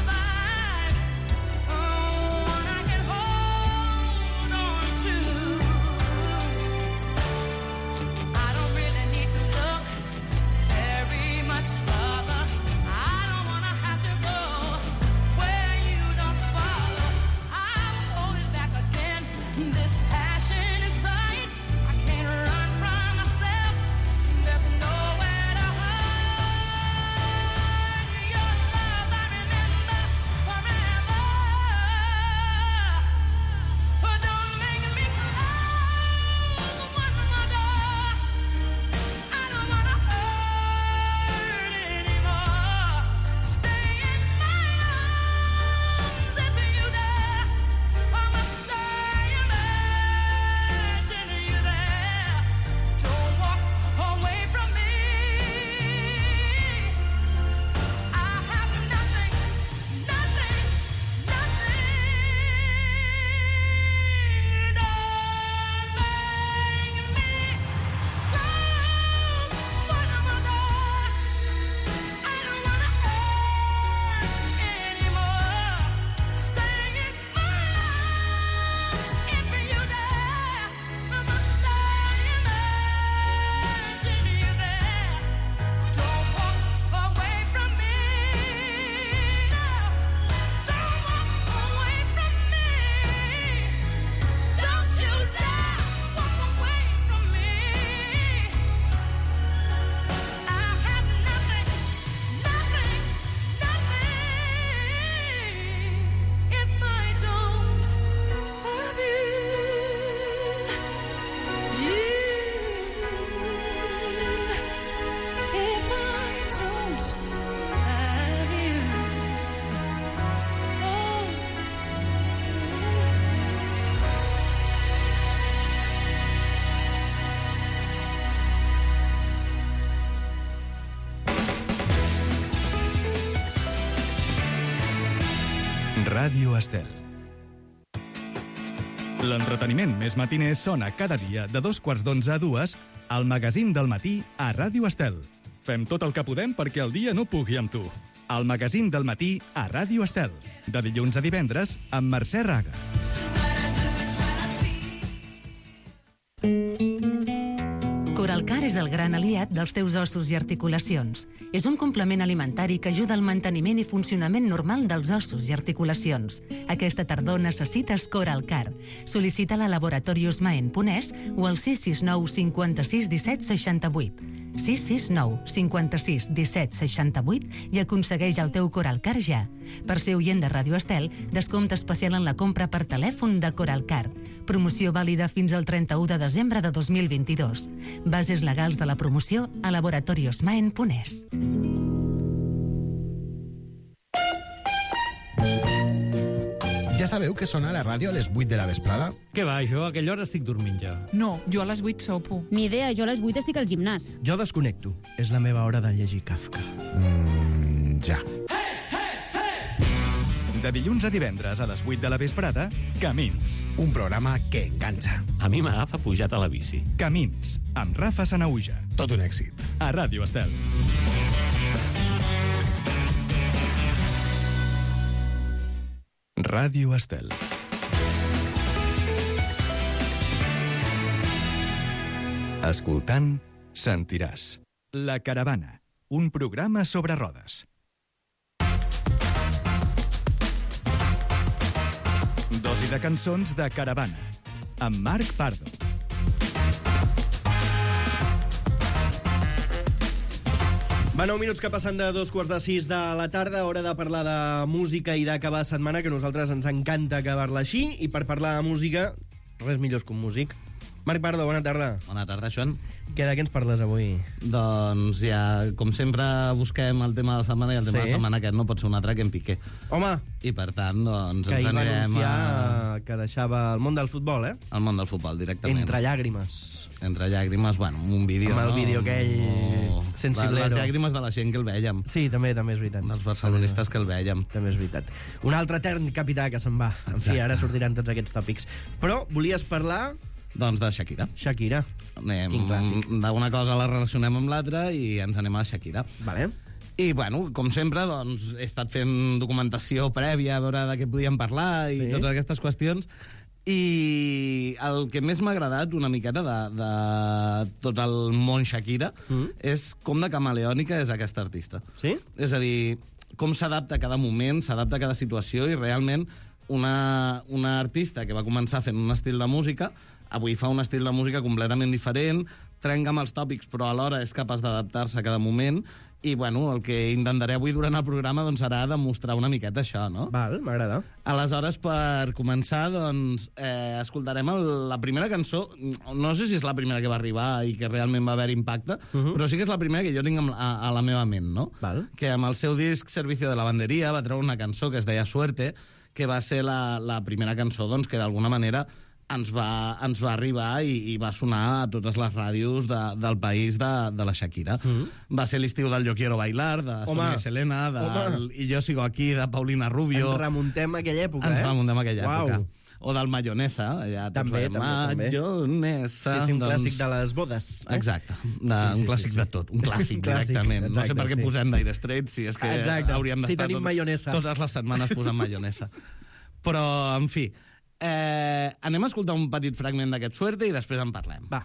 Speaker 8: Oh, I can hold on to
Speaker 1: Ràdio Estel. L'entreteniment més matiner sona cada dia de dos quarts d'onze a dues al magazín del matí a Ràdio Estel. Fem tot el que podem perquè el dia no pugui amb tu. El magazín del matí a Ràdio Estel. De dilluns a divendres amb Mercè Raga.
Speaker 8: Coralcar és el gran aliat dels teus ossos i articulacions. És un complement alimentari que ajuda al manteniment i funcionament normal dels ossos i articulacions. Aquesta tardor necessites Coralcar. Sol·licita-la a Laboratorios Maen Ponès o al sis sis nou cinquanta-sis disset seixanta-vuit. sis sis nou cinquanta-sis disset seixanta-vuit i aconsegueix el teu Coralcar ja. Per ser oient de Ràdio Estel, descompte especial en la compra per telèfon de Coralcar. Promoció vàlida fins al trenta-u de desembre de dos mil vint-i-dos. Bases legals de la promoció a Laboratorios Maen Ponès.
Speaker 9: Ja sabeu que sona la ràdio a les vuit de la vesprada?
Speaker 10: Què va, jo a aquella hora estic dormint ja.
Speaker 11: No, jo a les vuit sopo.
Speaker 12: Ni idea, jo a les vuit estic al gimnàs.
Speaker 2: Jo desconnecto. És la meva hora de llegir Kafka.
Speaker 9: Mm, ja.
Speaker 1: De dilluns a divendres a les vuit de la vesprada, Camins.
Speaker 9: Un programa que enganxa.
Speaker 10: A mi m'agafa pujat a la bici.
Speaker 1: Camins, amb Rafa Sanauja.
Speaker 9: Tot un èxit.
Speaker 1: A Ràdio Estel. Ràdio Estel. Escoltant, sentiràs. La Caravana, un programa sobre rodes. Dosi de cançons de Caravana, amb Marc Pardo.
Speaker 2: Va, nou minuts que passen de dos quarts de sis de la tarda, hora de parlar de música i d'acabar setmana, que a nosaltres ens encanta acabar-la així, i per parlar de música, res millor que un músic. Marc Pardo, bona tarda.
Speaker 13: Bona tarda, Joan.
Speaker 2: Què, de què ens parles avui?
Speaker 13: Doncs ja, com sempre, busquem el tema de la setmana i el tema
Speaker 2: Sí?
Speaker 13: de la setmana aquest no pot ser un altre que en Piqué.
Speaker 2: Home!
Speaker 13: I per tant, doncs,
Speaker 2: Que
Speaker 13: ens
Speaker 2: ahir va
Speaker 13: anirem
Speaker 2: anunciar
Speaker 13: a...
Speaker 2: que deixava el món del futbol, eh?
Speaker 13: al món del futbol, directament.
Speaker 2: Entre llàgrimes.
Speaker 13: Entre llàgrimes, bueno, un vídeo,
Speaker 2: Amb el
Speaker 13: no?
Speaker 2: vídeo aquell
Speaker 13: No.
Speaker 2: sensiblero.
Speaker 13: Les llàgrimes de la gent que el vèiem.
Speaker 2: Sí, també també és veritat.
Speaker 13: Dels barcelonistes que el vèiem.
Speaker 2: També és veritat. Un altre etern capità que se'n va. En fi,
Speaker 13: Exacte.
Speaker 2: ara sortiran tots aquests tòpics. Però volies parlar...
Speaker 13: Doncs de Shakira.
Speaker 2: Shakira.
Speaker 13: Anem,
Speaker 2: Quin clàssic.
Speaker 13: d'una cosa la relacionem amb l'altra i ens anem a Shakira.
Speaker 2: Vale.
Speaker 13: I, bueno, com sempre, doncs, he estat fent documentació prèvia a veure de què podíem parlar i
Speaker 2: Sí.
Speaker 13: totes aquestes qüestions. I el que més m'ha agradat una miqueta de, de tot el món Shakira
Speaker 2: Mm.
Speaker 13: és com de camaleònica és aquesta artista.
Speaker 2: Sí?
Speaker 13: És a dir, com s'adapta a cada moment, s'adapta a cada situació i realment una, una artista que va començar fent un estil de música avui fa un estil de música completament diferent, trenca amb els tòpics, però alhora és capaç d'adaptar-se a cada moment, i bueno, el que intentaré avui durant el programa doncs, serà demostrar una miqueta això, no?
Speaker 2: Val, m'agrada.
Speaker 13: Aleshores, per començar, doncs, eh, escoltarem el, la primera cançó, no sé si és la primera que va arribar i que realment va haver impacte, uh -huh. però sí que és la primera que jo tinc a, a la meva ment, no?
Speaker 2: Val.
Speaker 13: Que amb el seu disc Servicio de Lavandería va treure una cançó que es deia Suerte, que va ser la, la primera cançó doncs, que d'alguna manera ens va, ens va arribar i, i va sonar a totes les ràdios de, del país de, de la Shakira. Mm. Va ser l'estiu del Yo Quiero Bailar, de
Speaker 2: Home.
Speaker 13: Sonia Selena, del I Jo Sigo Aquí, de Paulina Rubio.
Speaker 2: Ens remuntem a aquella època,
Speaker 13: Ens
Speaker 2: eh?
Speaker 13: remuntem a aquella
Speaker 2: Uau.
Speaker 13: època. O del Mayonesa. Ja
Speaker 2: També, també, també.
Speaker 13: Mayonesa.
Speaker 2: Sí, sí, un
Speaker 13: doncs...
Speaker 2: clàssic de les bodes. Eh?
Speaker 13: Exacte. De,
Speaker 2: Sí, sí,
Speaker 13: un clàssic
Speaker 2: sí, sí.
Speaker 13: de tot. Un clàssic,
Speaker 2: Un clàssic,
Speaker 13: directament.
Speaker 2: exacte,
Speaker 13: no sé per què
Speaker 2: sí.
Speaker 13: posem Dire Straits, si és que
Speaker 2: Exacte.
Speaker 13: hauríem
Speaker 2: Si
Speaker 13: d'estar
Speaker 2: tenim
Speaker 13: tot,
Speaker 2: maionesa.
Speaker 13: totes les setmanes posant maionesa. Però, en fi, eh, anem a escoltar un petit fragment d'aquest Suerte i després en parlem.
Speaker 2: Va.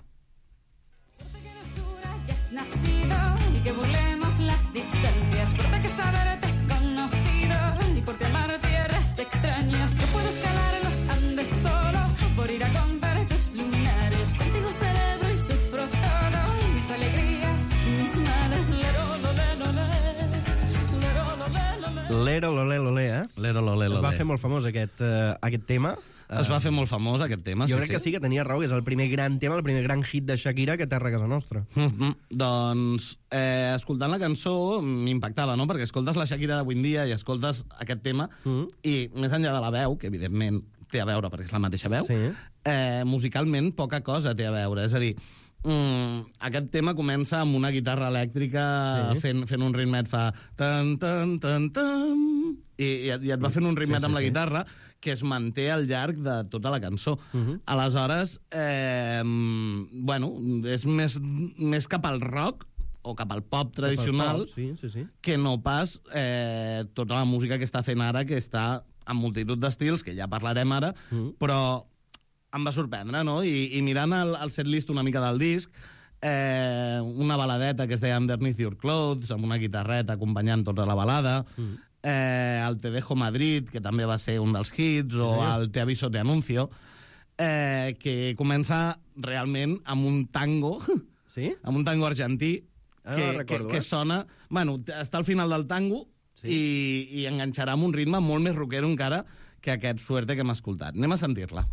Speaker 14: Ya has nacido y que burlemos las distancias. Suerte que saberte conocido y por ti amar tierras extrañas. Yo puedo escalar los Andes solo por ir a comprar tus lunares. Contigo celebro y sufro todo, y mis alegrías y mis males. Lero, lo, le, lo, le. Lero, lo, le, lo, le.
Speaker 2: Lero, lolé, lolé, eh?
Speaker 13: Lero, lolé, lolé.
Speaker 2: Es va fer molt famós aquest, uh, aquest tema.
Speaker 13: Es va fer molt famós, aquest tema,
Speaker 2: Jo
Speaker 13: sí,
Speaker 2: crec que sí que tenia raó, que és el primer gran tema, el primer gran hit de Shakira que té a casa nostra.
Speaker 13: Mm -hmm. Doncs, eh, escoltant la cançó m'impactava, no? Perquè escoltes la Shakira d'avui en dia i escoltes aquest tema mm. i més enllà de la veu, que evidentment té a veure perquè és la mateixa veu,
Speaker 2: sí.
Speaker 13: eh, musicalment poca cosa té a veure. És a dir, mm, aquest tema comença amb una guitarra elèctrica
Speaker 2: Sí.
Speaker 13: fent, fent un ritmet, fa tan, tan, tan, tan, i, i, i et va fent un ritmet
Speaker 2: Sí, sí,
Speaker 13: amb la
Speaker 2: sí.
Speaker 13: guitarra que es manté al llarg de tota la cançó.
Speaker 2: Mhm.
Speaker 13: Aleshores, eh, bueno, és més, més cap al rock o cap al pop tradicional
Speaker 2: Pop, sí, sí, sí.
Speaker 13: que no pas eh, tota la música que està fent ara, que està en multitud d'estils, que ja parlarem ara,
Speaker 2: Mhm.
Speaker 13: però em va sorprendre, no? I, i mirant el, el setlist una mica del disc, eh, una baladeta que es deia Underneath Your Clothes, amb una guitarreta acompanyant tota la balada,
Speaker 2: Mhm.
Speaker 13: eh, el Te Dejo Madrid, que també va ser un dels hits, o
Speaker 2: Sí.
Speaker 13: el Te Aviso Te Anuncio, eh, que comença realment amb un tango,
Speaker 2: sí?
Speaker 13: amb un tango argentí,
Speaker 2: Ara
Speaker 13: que,
Speaker 2: no recordo,
Speaker 13: que, que
Speaker 2: eh?
Speaker 13: sona... Bueno, està al final del tango sí. i, i enganxarà amb un ritme molt més rockero encara que aquest Suerte que hem escoltat. Anem a sentir-la.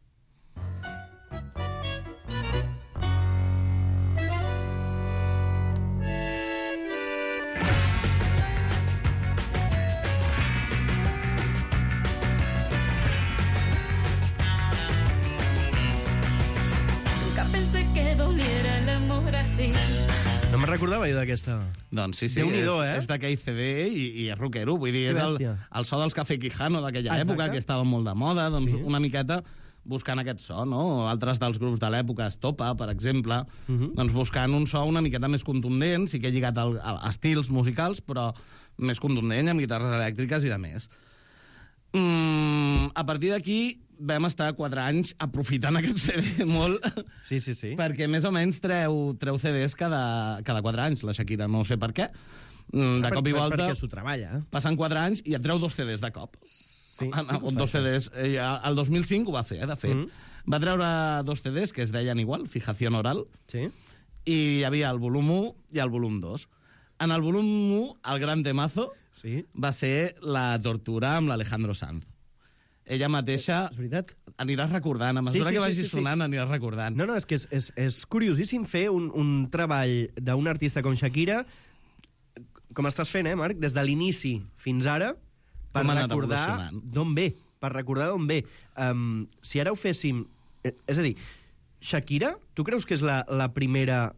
Speaker 14: Nunca pensé que doliera el amor así.
Speaker 2: No me'n recordava jo d'aquesta.
Speaker 13: Doncs sí, sí,
Speaker 2: Déu-n'hi-do,
Speaker 13: és,
Speaker 2: eh?
Speaker 13: és d'aquell C D i, i és rockero. Vull dir,
Speaker 2: Que
Speaker 13: és el,
Speaker 2: bèstia.
Speaker 13: el so dels Café Quijano d'aquella
Speaker 2: Exacte.
Speaker 13: època, que estava molt de moda, doncs
Speaker 2: Sí.
Speaker 13: sí. una miqueta buscant aquest so, no? Altres dels grups de l'època, Estopa, per exemple,
Speaker 2: Mhm.
Speaker 13: doncs buscant un so una miqueta més contundent, sí que he lligat al, a estils musicals, però més contundent, amb guitarres elèctriques i de més. Mm, a partir d'aquí vam estar quatre anys aprofitant aquest C D molt,
Speaker 2: Sí, sí, sí.
Speaker 13: perquè més o menys treu, treu C Ds cada, cada quatre anys, la Shakira, no sé per què. Mm, de
Speaker 2: Per-
Speaker 13: cop i
Speaker 2: per-
Speaker 13: volta
Speaker 2: perquè s'ho treballa, eh?
Speaker 13: passen quatre anys i et treu dos C Ds de cop.
Speaker 2: Sí,
Speaker 13: Ah,
Speaker 2: sí que ho
Speaker 13: o dos
Speaker 2: fa,
Speaker 13: C
Speaker 2: això.
Speaker 13: Ds. Eh, El dos mil cinc ho va fer, eh, de fet.
Speaker 2: Mhm.
Speaker 13: Va treure dos C Ds que es deien igual, Fijación Oral,
Speaker 2: Sí.
Speaker 13: i hi havia el volum u i el volum dos. En el volum u, el gran temazo
Speaker 2: Sí.
Speaker 13: va ser La tortura amb l'Alejandro Sanz. Ella mateixa...
Speaker 2: És veritat?
Speaker 13: Aniràs recordant, a mesura
Speaker 2: Sí, sí,
Speaker 13: que
Speaker 2: sí,
Speaker 13: vagi
Speaker 2: sí, sí.
Speaker 13: sonant aniràs recordant.
Speaker 2: No, no, és que és, és, és curiosíssim fer un, un treball d'un artista com Shakira, com estàs fent, eh, Marc? Des de l'inici fins ara, per
Speaker 13: Com ha anat
Speaker 2: recordar
Speaker 13: evolucionant.
Speaker 2: d'on ve, per recordar d'on ve. Um, si ara ho féssim... eh, És a dir, Shakira, tu creus que és la, la primera...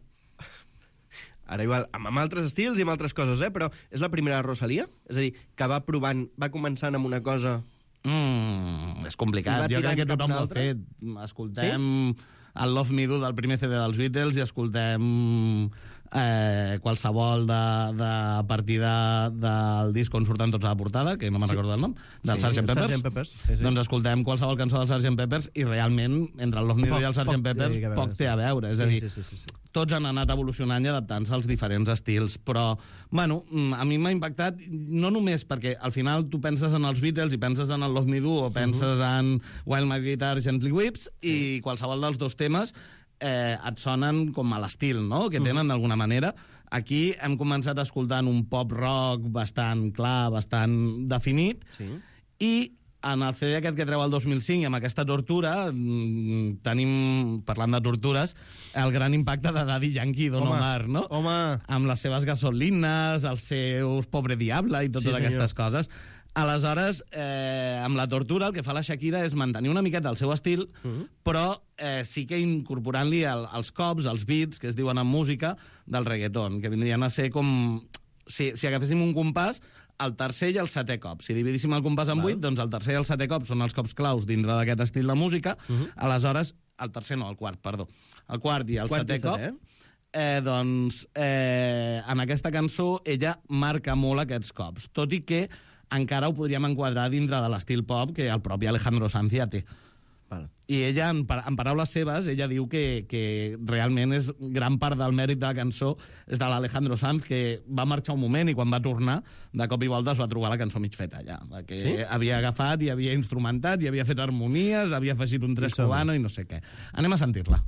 Speaker 2: Ara igual, amb, amb altres estils i amb altres coses, eh? Però és la primera Rosalía? És a dir, que va provant, va començant amb una cosa...
Speaker 13: Mm, és
Speaker 2: I
Speaker 13: complicat.
Speaker 2: va
Speaker 13: Jo crec
Speaker 2: tirant
Speaker 13: que
Speaker 2: cap
Speaker 13: tothom
Speaker 2: una
Speaker 13: ho ha
Speaker 2: altra?
Speaker 13: fet. Escoltem el Love Me Do del primer C D dels Beatles i escoltem eh, qualsevol de, de a partir de, del disc on surten tots a la portada, que no me'n
Speaker 2: Sí.
Speaker 13: recordo el nom, del
Speaker 2: Sí,
Speaker 13: Sergeant Peppers.
Speaker 2: Sergeant Peppers, sí, sí.
Speaker 13: Doncs escoltem qualsevol cançó del Sergeant Peppers i realment entre el Love Me Do
Speaker 2: Poc-
Speaker 13: i el Sergeant
Speaker 2: poc té
Speaker 13: Peppers
Speaker 2: a veure,
Speaker 13: poc
Speaker 2: sí.
Speaker 13: té a veure. És a
Speaker 2: Sí,
Speaker 13: dir,
Speaker 2: sí, sí, sí, sí.
Speaker 13: tots han anat evolucionant i adaptant-se als diferents estils, però, bueno, mm, a mi m'ha impactat no només perquè al final tu penses en els Beatles i penses en el Love Me Do o penses en While My Guitar Gently Weeps i qualsevol dels dos temes eh, et sonen com a l'estil, no?, que tenen d'alguna manera. Aquí hem començat escoltant un pop-rock bastant clar, bastant definit,
Speaker 2: Sí.
Speaker 13: i en el C D aquest que treu el dos mil cinc, amb aquesta tortura, mm, tenim, parlant de tortures, el gran impacte de Daddy Yankee i Don
Speaker 2: Home,
Speaker 13: Omar, no?
Speaker 2: Home,
Speaker 13: Amb les seves gasolines, els seus Pobre Diable i totes
Speaker 2: Sí, senyor.
Speaker 13: aquestes coses. Aleshores, eh, amb la tortura, el que fa la Shakira és mantenir una miqueta el seu estil,
Speaker 2: Mhm.
Speaker 13: però eh, sí que incorporant-li el, els cops, els beats, que es diuen en música, del reggaeton, que vindrien a ser com... Si, si agaféssim un compàs, el tercer i el setè cop. Si dividíssim el compàs en vuit, doncs el tercer i el setè cop són els cops claus dintre d'aquest estil de música.
Speaker 2: Mhm.
Speaker 13: Aleshores, el tercer no, el quart, perdó. El quart i el
Speaker 2: Quart i
Speaker 13: setè cop,
Speaker 2: setè.
Speaker 13: eh, doncs eh, en aquesta cançó ella marca molt aquests cops, tot i que encara ho podríem enquadrar dintre de l'estil pop que el propi Alejandro Sanz ja té.
Speaker 2: Val.
Speaker 13: I ella, en, pa- en paraules seves, ella diu que, que realment és gran part del mèrit de la cançó és de l'Alejandro Sanz, que va marxar un moment i quan va tornar, de cop i volta es va trobar la cançó mig feta ja, que
Speaker 2: Sí?
Speaker 13: havia agafat i havia instrumentat i havia fet harmonies, havia afegit un tres
Speaker 2: som-hi.
Speaker 13: cubano i no sé què. Anem a sentir-la.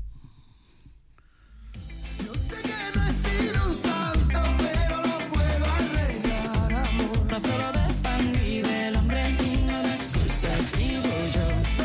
Speaker 14: No solo de pan vive el hombre y no de excusas vivo yo.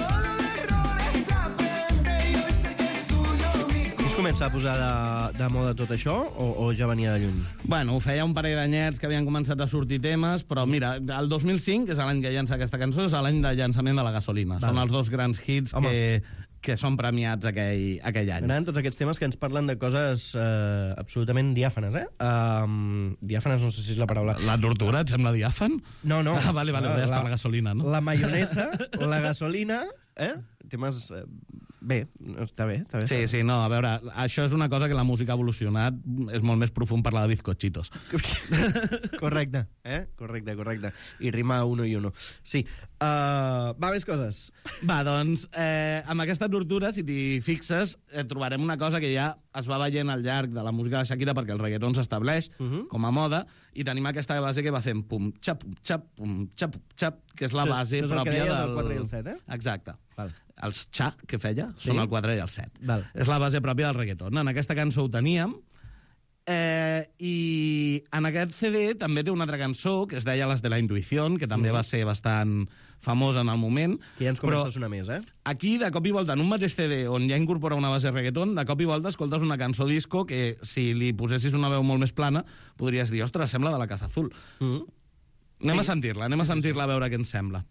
Speaker 2: Es comença a posar de, de moda tot això o, o ja venia de lluny?
Speaker 13: Bueno, feia un parell d'anyets que havien començat a sortir temes, però mira, el dos mil cinc, que és l'any que llança aquesta cançó, és l'any de llançament de la gasolina.
Speaker 2: Val.
Speaker 13: Són els dos grans hits
Speaker 2: Home.
Speaker 13: que que són premiats aquell, aquell any.
Speaker 2: Eren tots aquests temes que ens parlen de coses eh, absolutament diàfanes, eh? Um, diàfanes, no sé si és la paraula.
Speaker 13: La tortura, et sembla diàfan?
Speaker 2: No, no.
Speaker 13: Ah, vale, vale, ho deies per la gasolina, no?
Speaker 2: La maionesa, la gasolina, eh? Temes... Eh, bé, està bé, està bé.
Speaker 13: Sí, sí, no, a veure, això és una cosa que la música ha evolucionat, és molt més profund parlar de bizcochitos.
Speaker 2: Correcte, eh? Correcte, correcte. I rima uno i uno. Sí. Uh, va, més coses.
Speaker 13: Va, doncs, eh, amb aquesta tortura, si t'hi fixes, eh, trobarem una cosa que ja es va veient al llarg de la música de Shakira, perquè el reggaeton s'estableix uh -huh. com a moda, i tenim aquesta base que va fent pum, xap, pum, xap, pum, xap, pum, xap, que és la base
Speaker 2: això és
Speaker 13: pròpia
Speaker 2: el que deies,
Speaker 13: del...
Speaker 2: el quatre i el set, eh?
Speaker 13: Exacte.
Speaker 2: Val.
Speaker 13: Els xa que feia
Speaker 2: Sí?
Speaker 13: són el quatre i el set.
Speaker 2: Val.
Speaker 13: És la base pròpia del reggaeton. En aquesta cançó ho teníem, eh, i en aquest C D també té una altra cançó que es deia Les de la Intuición, que també
Speaker 2: Mhm.
Speaker 13: va ser bastant famosa en el moment.
Speaker 2: Que ja ens comença
Speaker 13: però
Speaker 2: a sonar més, eh?
Speaker 13: aquí, de cop i volta, en un mateix C D on ja incorpora una base reggaeton, de cop i volta escoltes una cançó disco que, si li posessis una veu molt més plana, podries dir, ostres, sembla de la Casa Azul.
Speaker 2: Mm.
Speaker 13: Anem
Speaker 2: Sí.
Speaker 13: a sentir-la, anem a sentir-la a veure què ens sembla.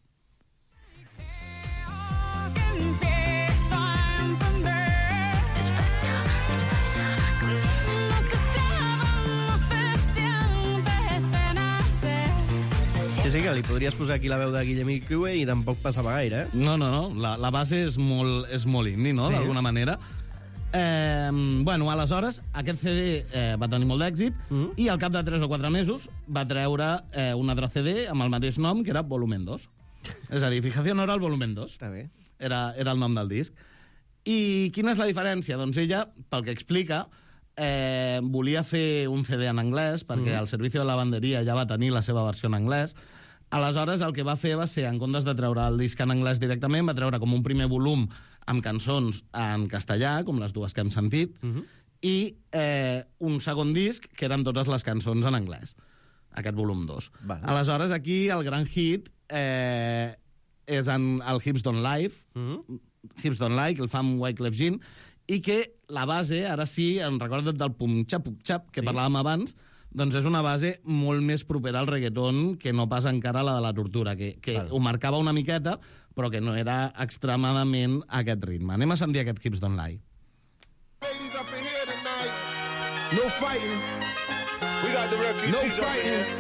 Speaker 14: Empiezo a entender. Despacio, despacio, nos deseábamos desde antes de nacer.
Speaker 2: Sí, sí, que li podries posar aquí la veu de Guillem Icue i tampoc passava gaire, eh?
Speaker 13: No, no, no, la, la base és molt, és molt indie, no?,
Speaker 2: Sí.
Speaker 13: d'alguna manera. Eh, bueno, aleshores, aquest C D eh, va tenir molt d'èxit
Speaker 2: Mm.
Speaker 13: i al cap de tres o quatre mesos va treure eh, un altre C D amb el mateix nom, que era Volumen dos. És a dir, Fijación Oral Volumen dos.
Speaker 2: Està bé.
Speaker 13: Era, era el nom del disc. I quina és la diferència? Doncs ella, pel que explica, eh, volia fer un C D en anglès, perquè
Speaker 2: Mm.
Speaker 13: el Servicio de Lavanderia ja va tenir la seva versió en anglès. Aleshores, el que va fer va ser, en comptes de treure el disc en anglès directament, va treure com un primer volum amb cançons en castellà, com les dues que hem sentit,
Speaker 2: Mm -hmm.
Speaker 13: i eh, un segon disc, que eren totes les cançons en anglès. Aquest volum dos.
Speaker 2: Vale.
Speaker 13: Aleshores, aquí el gran hit eh, és en el Hips Don't Lie,
Speaker 2: Mm -hmm.
Speaker 13: Hips Don't Lie, que el fa amb Wyclef Jean, i que la base, ara sí, en recorda't del pum-xap, pum-xap, que
Speaker 2: Sí.
Speaker 13: parlàvem abans, doncs és una base molt més propera al reggaeton que no pas encara la de la tortura, que, que
Speaker 2: Val.
Speaker 13: ho marcava una miqueta, però que no era extremadament a aquest ritme. Anem a sentir aquest Hips Don't Lie.
Speaker 11: Ladies up in here tonight. No fighting. We got the refugees no up in here.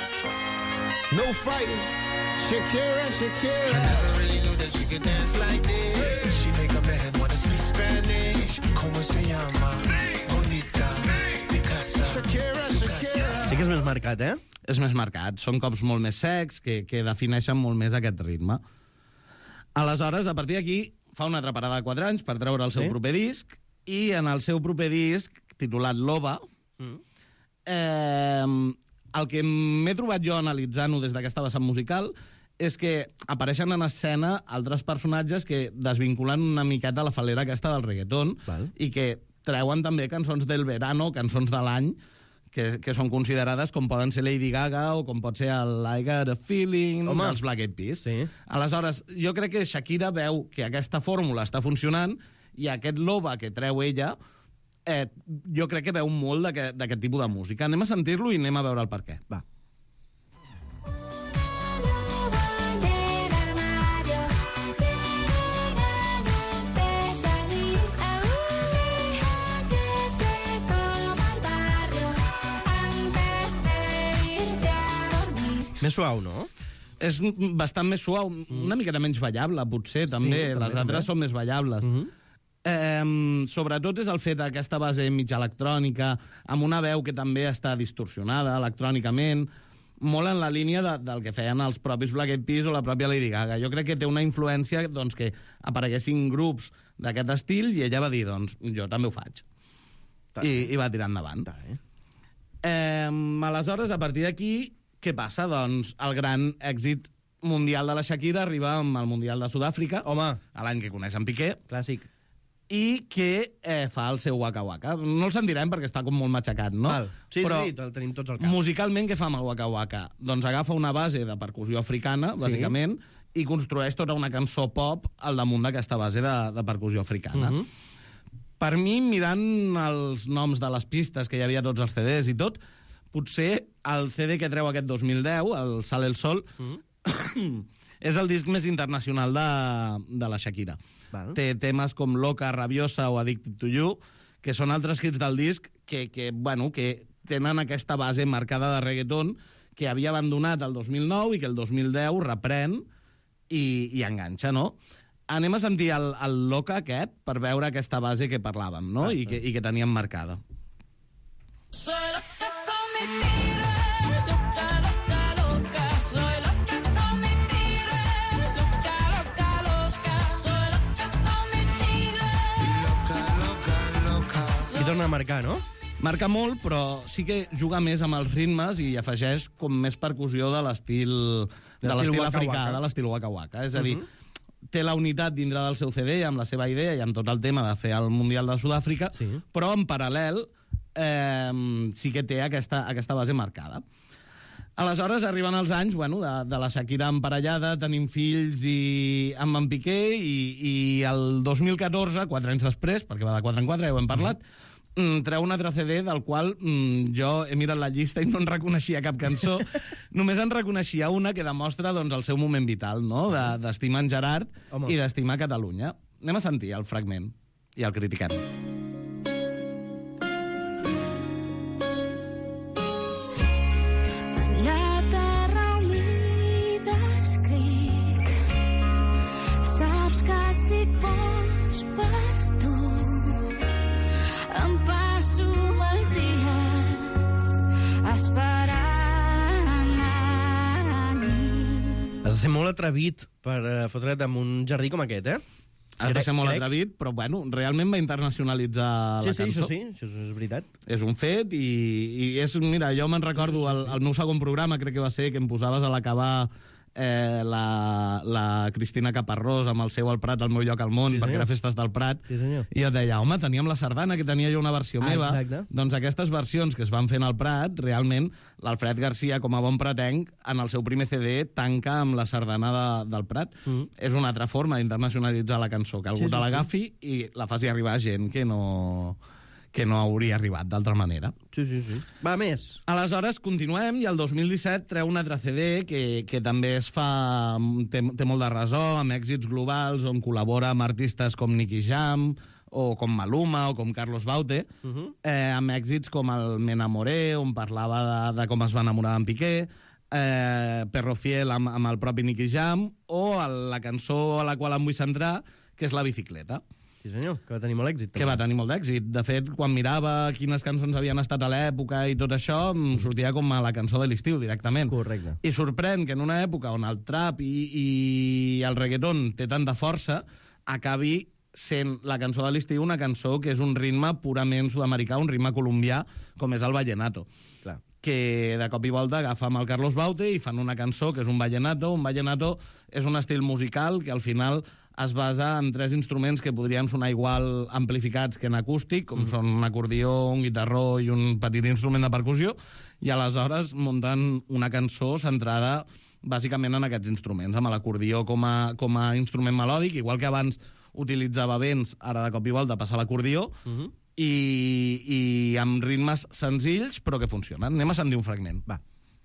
Speaker 11: No fighting. Shakira, Shakira. I never really knew that she could dance like this. She make a man wanna speak Spanish. ¿Cómo se llama? Bonita. Picasa. Shakira, Shakira.
Speaker 2: Sí que és més marcat, eh?
Speaker 13: És més marcat. Són cops molt més secs que, que defineixen molt més aquest ritme. Aleshores, a partir d'aquí, fa una altra parada de quatre anys per treure el seu
Speaker 2: Sí?
Speaker 13: proper disc, i en el seu proper disc, titulat Loba,
Speaker 2: Mm.
Speaker 13: eh, el que m'he trobat jo analitzant-ho des d'aquesta vessant musical és que apareixen en escena altres personatges que desvinculen una miqueta la falera aquesta del reggaeton.
Speaker 2: Val.
Speaker 13: I que treuen també cançons del verano, cançons de l'any, que, que són considerades com poden ser Lady Gaga o com pot ser el I Got a Feeling
Speaker 2: Home.
Speaker 13: dels Black Eyed Peas.
Speaker 2: Sí.
Speaker 13: Aleshores, jo crec que Shakira veu que aquesta fórmula està funcionant i aquest Loba que treu ella, eh, jo crec que veu molt d'aquest d'aquest tipus de música. Anem a sentir-lo i anem a veure el per què.
Speaker 2: Va. Més suau, no?
Speaker 13: És bastant més suau, una miqueta menys ballable, potser, també.
Speaker 2: també,
Speaker 13: Les altres
Speaker 2: també.
Speaker 13: són més ballables.
Speaker 2: Mhm.
Speaker 13: Eh, sobretot és el fet d'aquesta base mig electrònica, amb una veu que també està distorsionada electrònicament, molt en la línia de, del que feien els propis Black Eyed Peas o la pròpia Lady Gaga. Jo crec que té una influència doncs, que apareguessin grups d'aquest estil i ella va dir, doncs, jo també ho faig. I, I va tirar endavant. Eh, aleshores, a partir d'aquí, què passa? Doncs el gran èxit mundial de la Shakira arriba amb el Mundial de Sud-àfrica,
Speaker 2: Home,
Speaker 13: l'any que coneix en Piqué,
Speaker 2: clàssic.
Speaker 13: i que eh, fa el seu Waka Waka. No el sentirem perquè està com molt matxacat, no?
Speaker 2: Val. Sí,
Speaker 13: Però
Speaker 2: sí, sí, el tenim tots al cap.
Speaker 13: musicalment, què fa amb el Waka Waka? Doncs agafa una base de percussió africana, bàsicament, i construeix tota una cançó pop al damunt d'aquesta base de, de percussió africana.
Speaker 2: Mhm.
Speaker 13: Per mi, mirant els noms de les pistes que hi havia a tots els C Ds i tot, potser el C D que treu aquest dos mil deu, el Sale el Sol,
Speaker 2: Mhm.
Speaker 13: és el disc més internacional de, de la Shakira.
Speaker 2: Val.
Speaker 13: Té temes com Loca, Rabiosa o Addicted to You, que són altres hits del disc que, que, bueno, que tenen aquesta base marcada de reggaeton que havia abandonat el dos mil nou i que el dos mil deu reprèn i, i enganxa, no? Anem a sentir el, el Loca aquest per veure aquesta base que parlàvem, no? I que, i que teníem marcada.
Speaker 14: Soy loca con mi tira, loca, loca, loca. Soy loca con mi tira, loca, loca, loca. Soy loca con mi tira, loca, loca, loca.
Speaker 2: I torna a marcar, no?
Speaker 13: Marca molt, però sí que juga més amb els ritmes i afegeix com més percussió de l'estil de l'estil
Speaker 2: waka
Speaker 13: africà,
Speaker 2: waka.
Speaker 13: de l'estil waka waka. És a dir,
Speaker 2: Uh -huh.
Speaker 13: té la unitat dintre del seu C D amb la seva idea i amb tot el tema de fer el Mundial de Sud-àfrica, sí. Però en paral·lel eh, sí que té aquesta, aquesta base marcada. Aleshores arriben els anys, bueno, de, de la Shakira emparellada, tenim fills i amb en Piqué, i, i el dos mil catorze, quatre anys després, perquè va de quatre en quatre, ja ho hem parlat, mm. treu un altre C D del qual mm, jo he mirat la llista i no en reconeixia cap cançó. Només en reconeixia una que demostra doncs, el seu moment vital, no? De, d'estimar en Gerard Home. I d'estimar Catalunya. Anem a sentir el fragment i el critiquem.
Speaker 14: La terra humida escric, saps que estic boig per tu. Em passo els dies esperant la nit.
Speaker 2: Has de ser molt atrevit per uh, fotre't en un jardí com aquest, eh?
Speaker 13: Has de ser molt crec. atrevit, però bueno, realment va internacionalitzar
Speaker 2: sí,
Speaker 13: la
Speaker 2: sí,
Speaker 13: cançó.
Speaker 2: Sí, sí, això és veritat.
Speaker 13: És un fet i, i és, mira, jo me'n recordo sí, sí, sí. El, el meu segon programa, crec que va ser, que em posaves a l'acabar eh, la, la Cristina Caparrós amb el seu El Prat, el meu lloc al món, sí, perquè era Festes del Prat,
Speaker 2: sí,
Speaker 13: i jo deia, home, teníem la sardana, que tenia jo una versió
Speaker 2: ah,
Speaker 13: meva.
Speaker 2: Exacte.
Speaker 13: Doncs aquestes versions que es van fer al Prat, realment, l'Alfred Garcia, com a bon pratenc, en el seu primer C D, tanca amb la sardana de, del Prat. Mm. És una altra forma d'internacionalitzar la cançó, que algú sí, sí, te l'agafi sí. i la faci arribar a gent que no... que no hauria arribat d'altra manera.
Speaker 2: Sí, sí, sí. Va, més.
Speaker 13: Aleshores, continuem, i el dos mil disset treu un altre C D que, que també es fa... Té, té molt de ressò, amb èxits globals, on col·labora amb artistes com Nicky Jam, o com Maluma, o com Carlos Baute, uh -huh. eh, amb èxits com el Me Enamoré, on parlava de, de com es va enamorar d'en Piqué, eh, Perro Fiel amb, amb el propi Nicky Jam, o el, la cançó a la qual em vull centrar, que és La Bicicleta.
Speaker 2: Sí, senyor, que va tenir molt èxit.
Speaker 13: Que també. va tenir molt d'èxit. De fet, quan mirava quines cançons havien estat a l'època i tot això, em sortia com a la cançó de l'estiu, directament.
Speaker 2: Correcte.
Speaker 13: I sorprèn que en una època on el trap i, i el reggaeton té tanta força, acabi sent la cançó de l'estiu una cançó que és un ritme purament sud-americà, un ritme colombià, com és el vallenato.
Speaker 2: Clar.
Speaker 13: Que de cop i volta agafa amb el Carlos Baute i fan una cançó que és un vallenato. Un vallenato és un estil musical que al final es basa en tres instruments que podrien sonar igual amplificats que en acústic, com mm. són un acordió, un guitarró i un petit instrument de percussió, i aleshores munten una cançó centrada bàsicament en aquests instruments, amb l'acordió com, a, com a instrument melòdic, igual que abans utilitzava vents, ara de cop i volta passa l'acordió, mm -hmm. i, i amb ritmes senzills, però que funcionen. Anem a sentir un fragment.
Speaker 2: Va.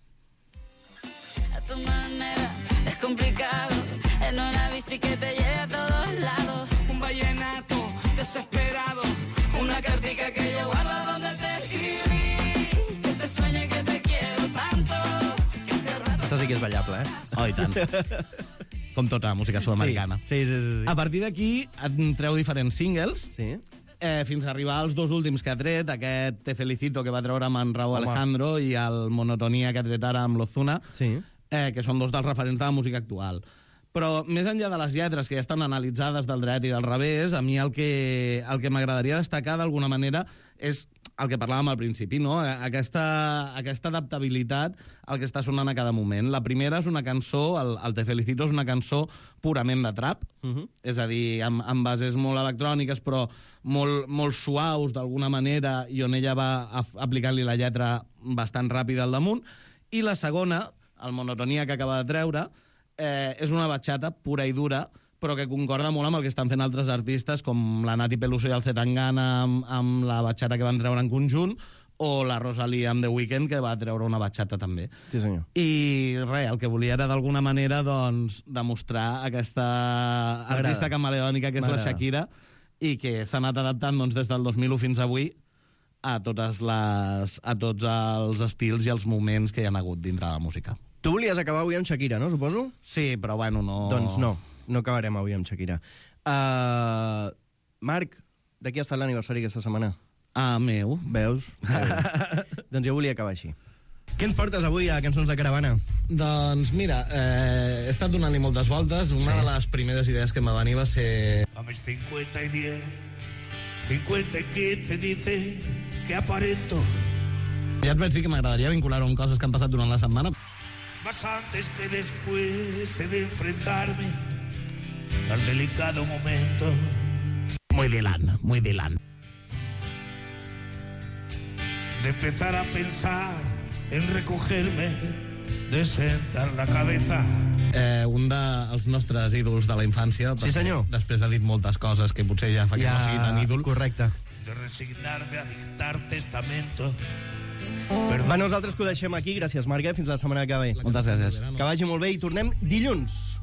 Speaker 14: A tu manera es complicado, en una bici que te lleve a todos lados.
Speaker 7: Un vallenato desesperado, una cartica que yo guardo donde te escribí, que te sueñe que te quiero tanto, que hace rato...
Speaker 2: Això sí que és ballable, eh?
Speaker 13: Oh, i tant. Com tota la música sud-americana.
Speaker 2: Sí, sí, sí, sí.
Speaker 13: A partir d'aquí et treu diferents singles,
Speaker 2: sí.
Speaker 13: eh, fins a arribar als dos últims que ha tret, aquest Te Felicito que va treure amb en Raúl
Speaker 2: Home.
Speaker 13: Alejandro i el Monotonia que ha tret ara amb l'Ozuna,
Speaker 2: sí.
Speaker 13: eh, que són dos dels referents de la música actual. Però més enllà de les lletres que ja estan analitzades del dret i del revés, a mi el que, el que m'agradaria destacar d'alguna manera és el que parlàvem al principi, no? Aquesta, aquesta adaptabilitat al que està sonant a cada moment. La primera és una cançó, el, el Te Felicito és una cançó purament de trap, uh -huh. és a dir, amb, amb bases molt electròniques però molt, molt suaus d'alguna manera, i on ella va aplicant-li la lletra bastant ràpida al damunt. I la segona, el Monotonia que acaba de treure, eh, és una batxata pura i dura, però que concorda molt amb el que estan fent altres artistes, com la Nati Peluso i el Zetangana amb, amb la batxata que van treure en conjunt, o la Rosalía amb The Weeknd, que va treure una batxata també.
Speaker 2: Sí, senyor.
Speaker 13: I res, el que volia era d'alguna manera doncs, demostrar aquesta artista camaleònica que és la Shakira i que s'ha anat adaptant doncs, des del dos mil u fins avui a, totes les, a tots els estils i els moments que hi ha hagut dintre de la música.
Speaker 2: Tu volies acabar avui amb Shakira, no, suposo?
Speaker 13: Sí, però bueno, no...
Speaker 2: Doncs no, no acabarem avui amb Shakira. Uh, Marc, de qui ha estat l'aniversari aquesta setmana?
Speaker 13: Ah, meu.
Speaker 2: Veus? Doncs jo volia acabar així. Què ens portes avui a Cançons de Caravana?
Speaker 13: Doncs mira, eh, he estat donant-li moltes voltes. Una sí. de les primeres idees que em va venir va ser...
Speaker 15: A mis cincuenta y diez, cincuenta y quince dice que aparento.
Speaker 13: Ja et vaig dir que m'agradaria vincular-ho amb coses que han passat durant la setmana.
Speaker 15: Más antes que después he de enfrentarme al delicado momento.
Speaker 13: Muy Dylan, muy Dylan.
Speaker 15: De empezar a pensar en recogerme, de sentar la cabeza.
Speaker 13: Eh, un dels nostres ídols de la infància.
Speaker 2: Sí, senyor.
Speaker 13: Després ha dit moltes coses que potser ja fa que ja, no siguin tan ídol.
Speaker 2: Correcte.
Speaker 15: De resignarme a dictar testamento.
Speaker 2: Va, nosaltres que ho deixem aquí. Gràcies, Marc. Fins la setmana que ve.
Speaker 13: Moltes gràcies.
Speaker 2: Que vagi molt bé i tornem dilluns.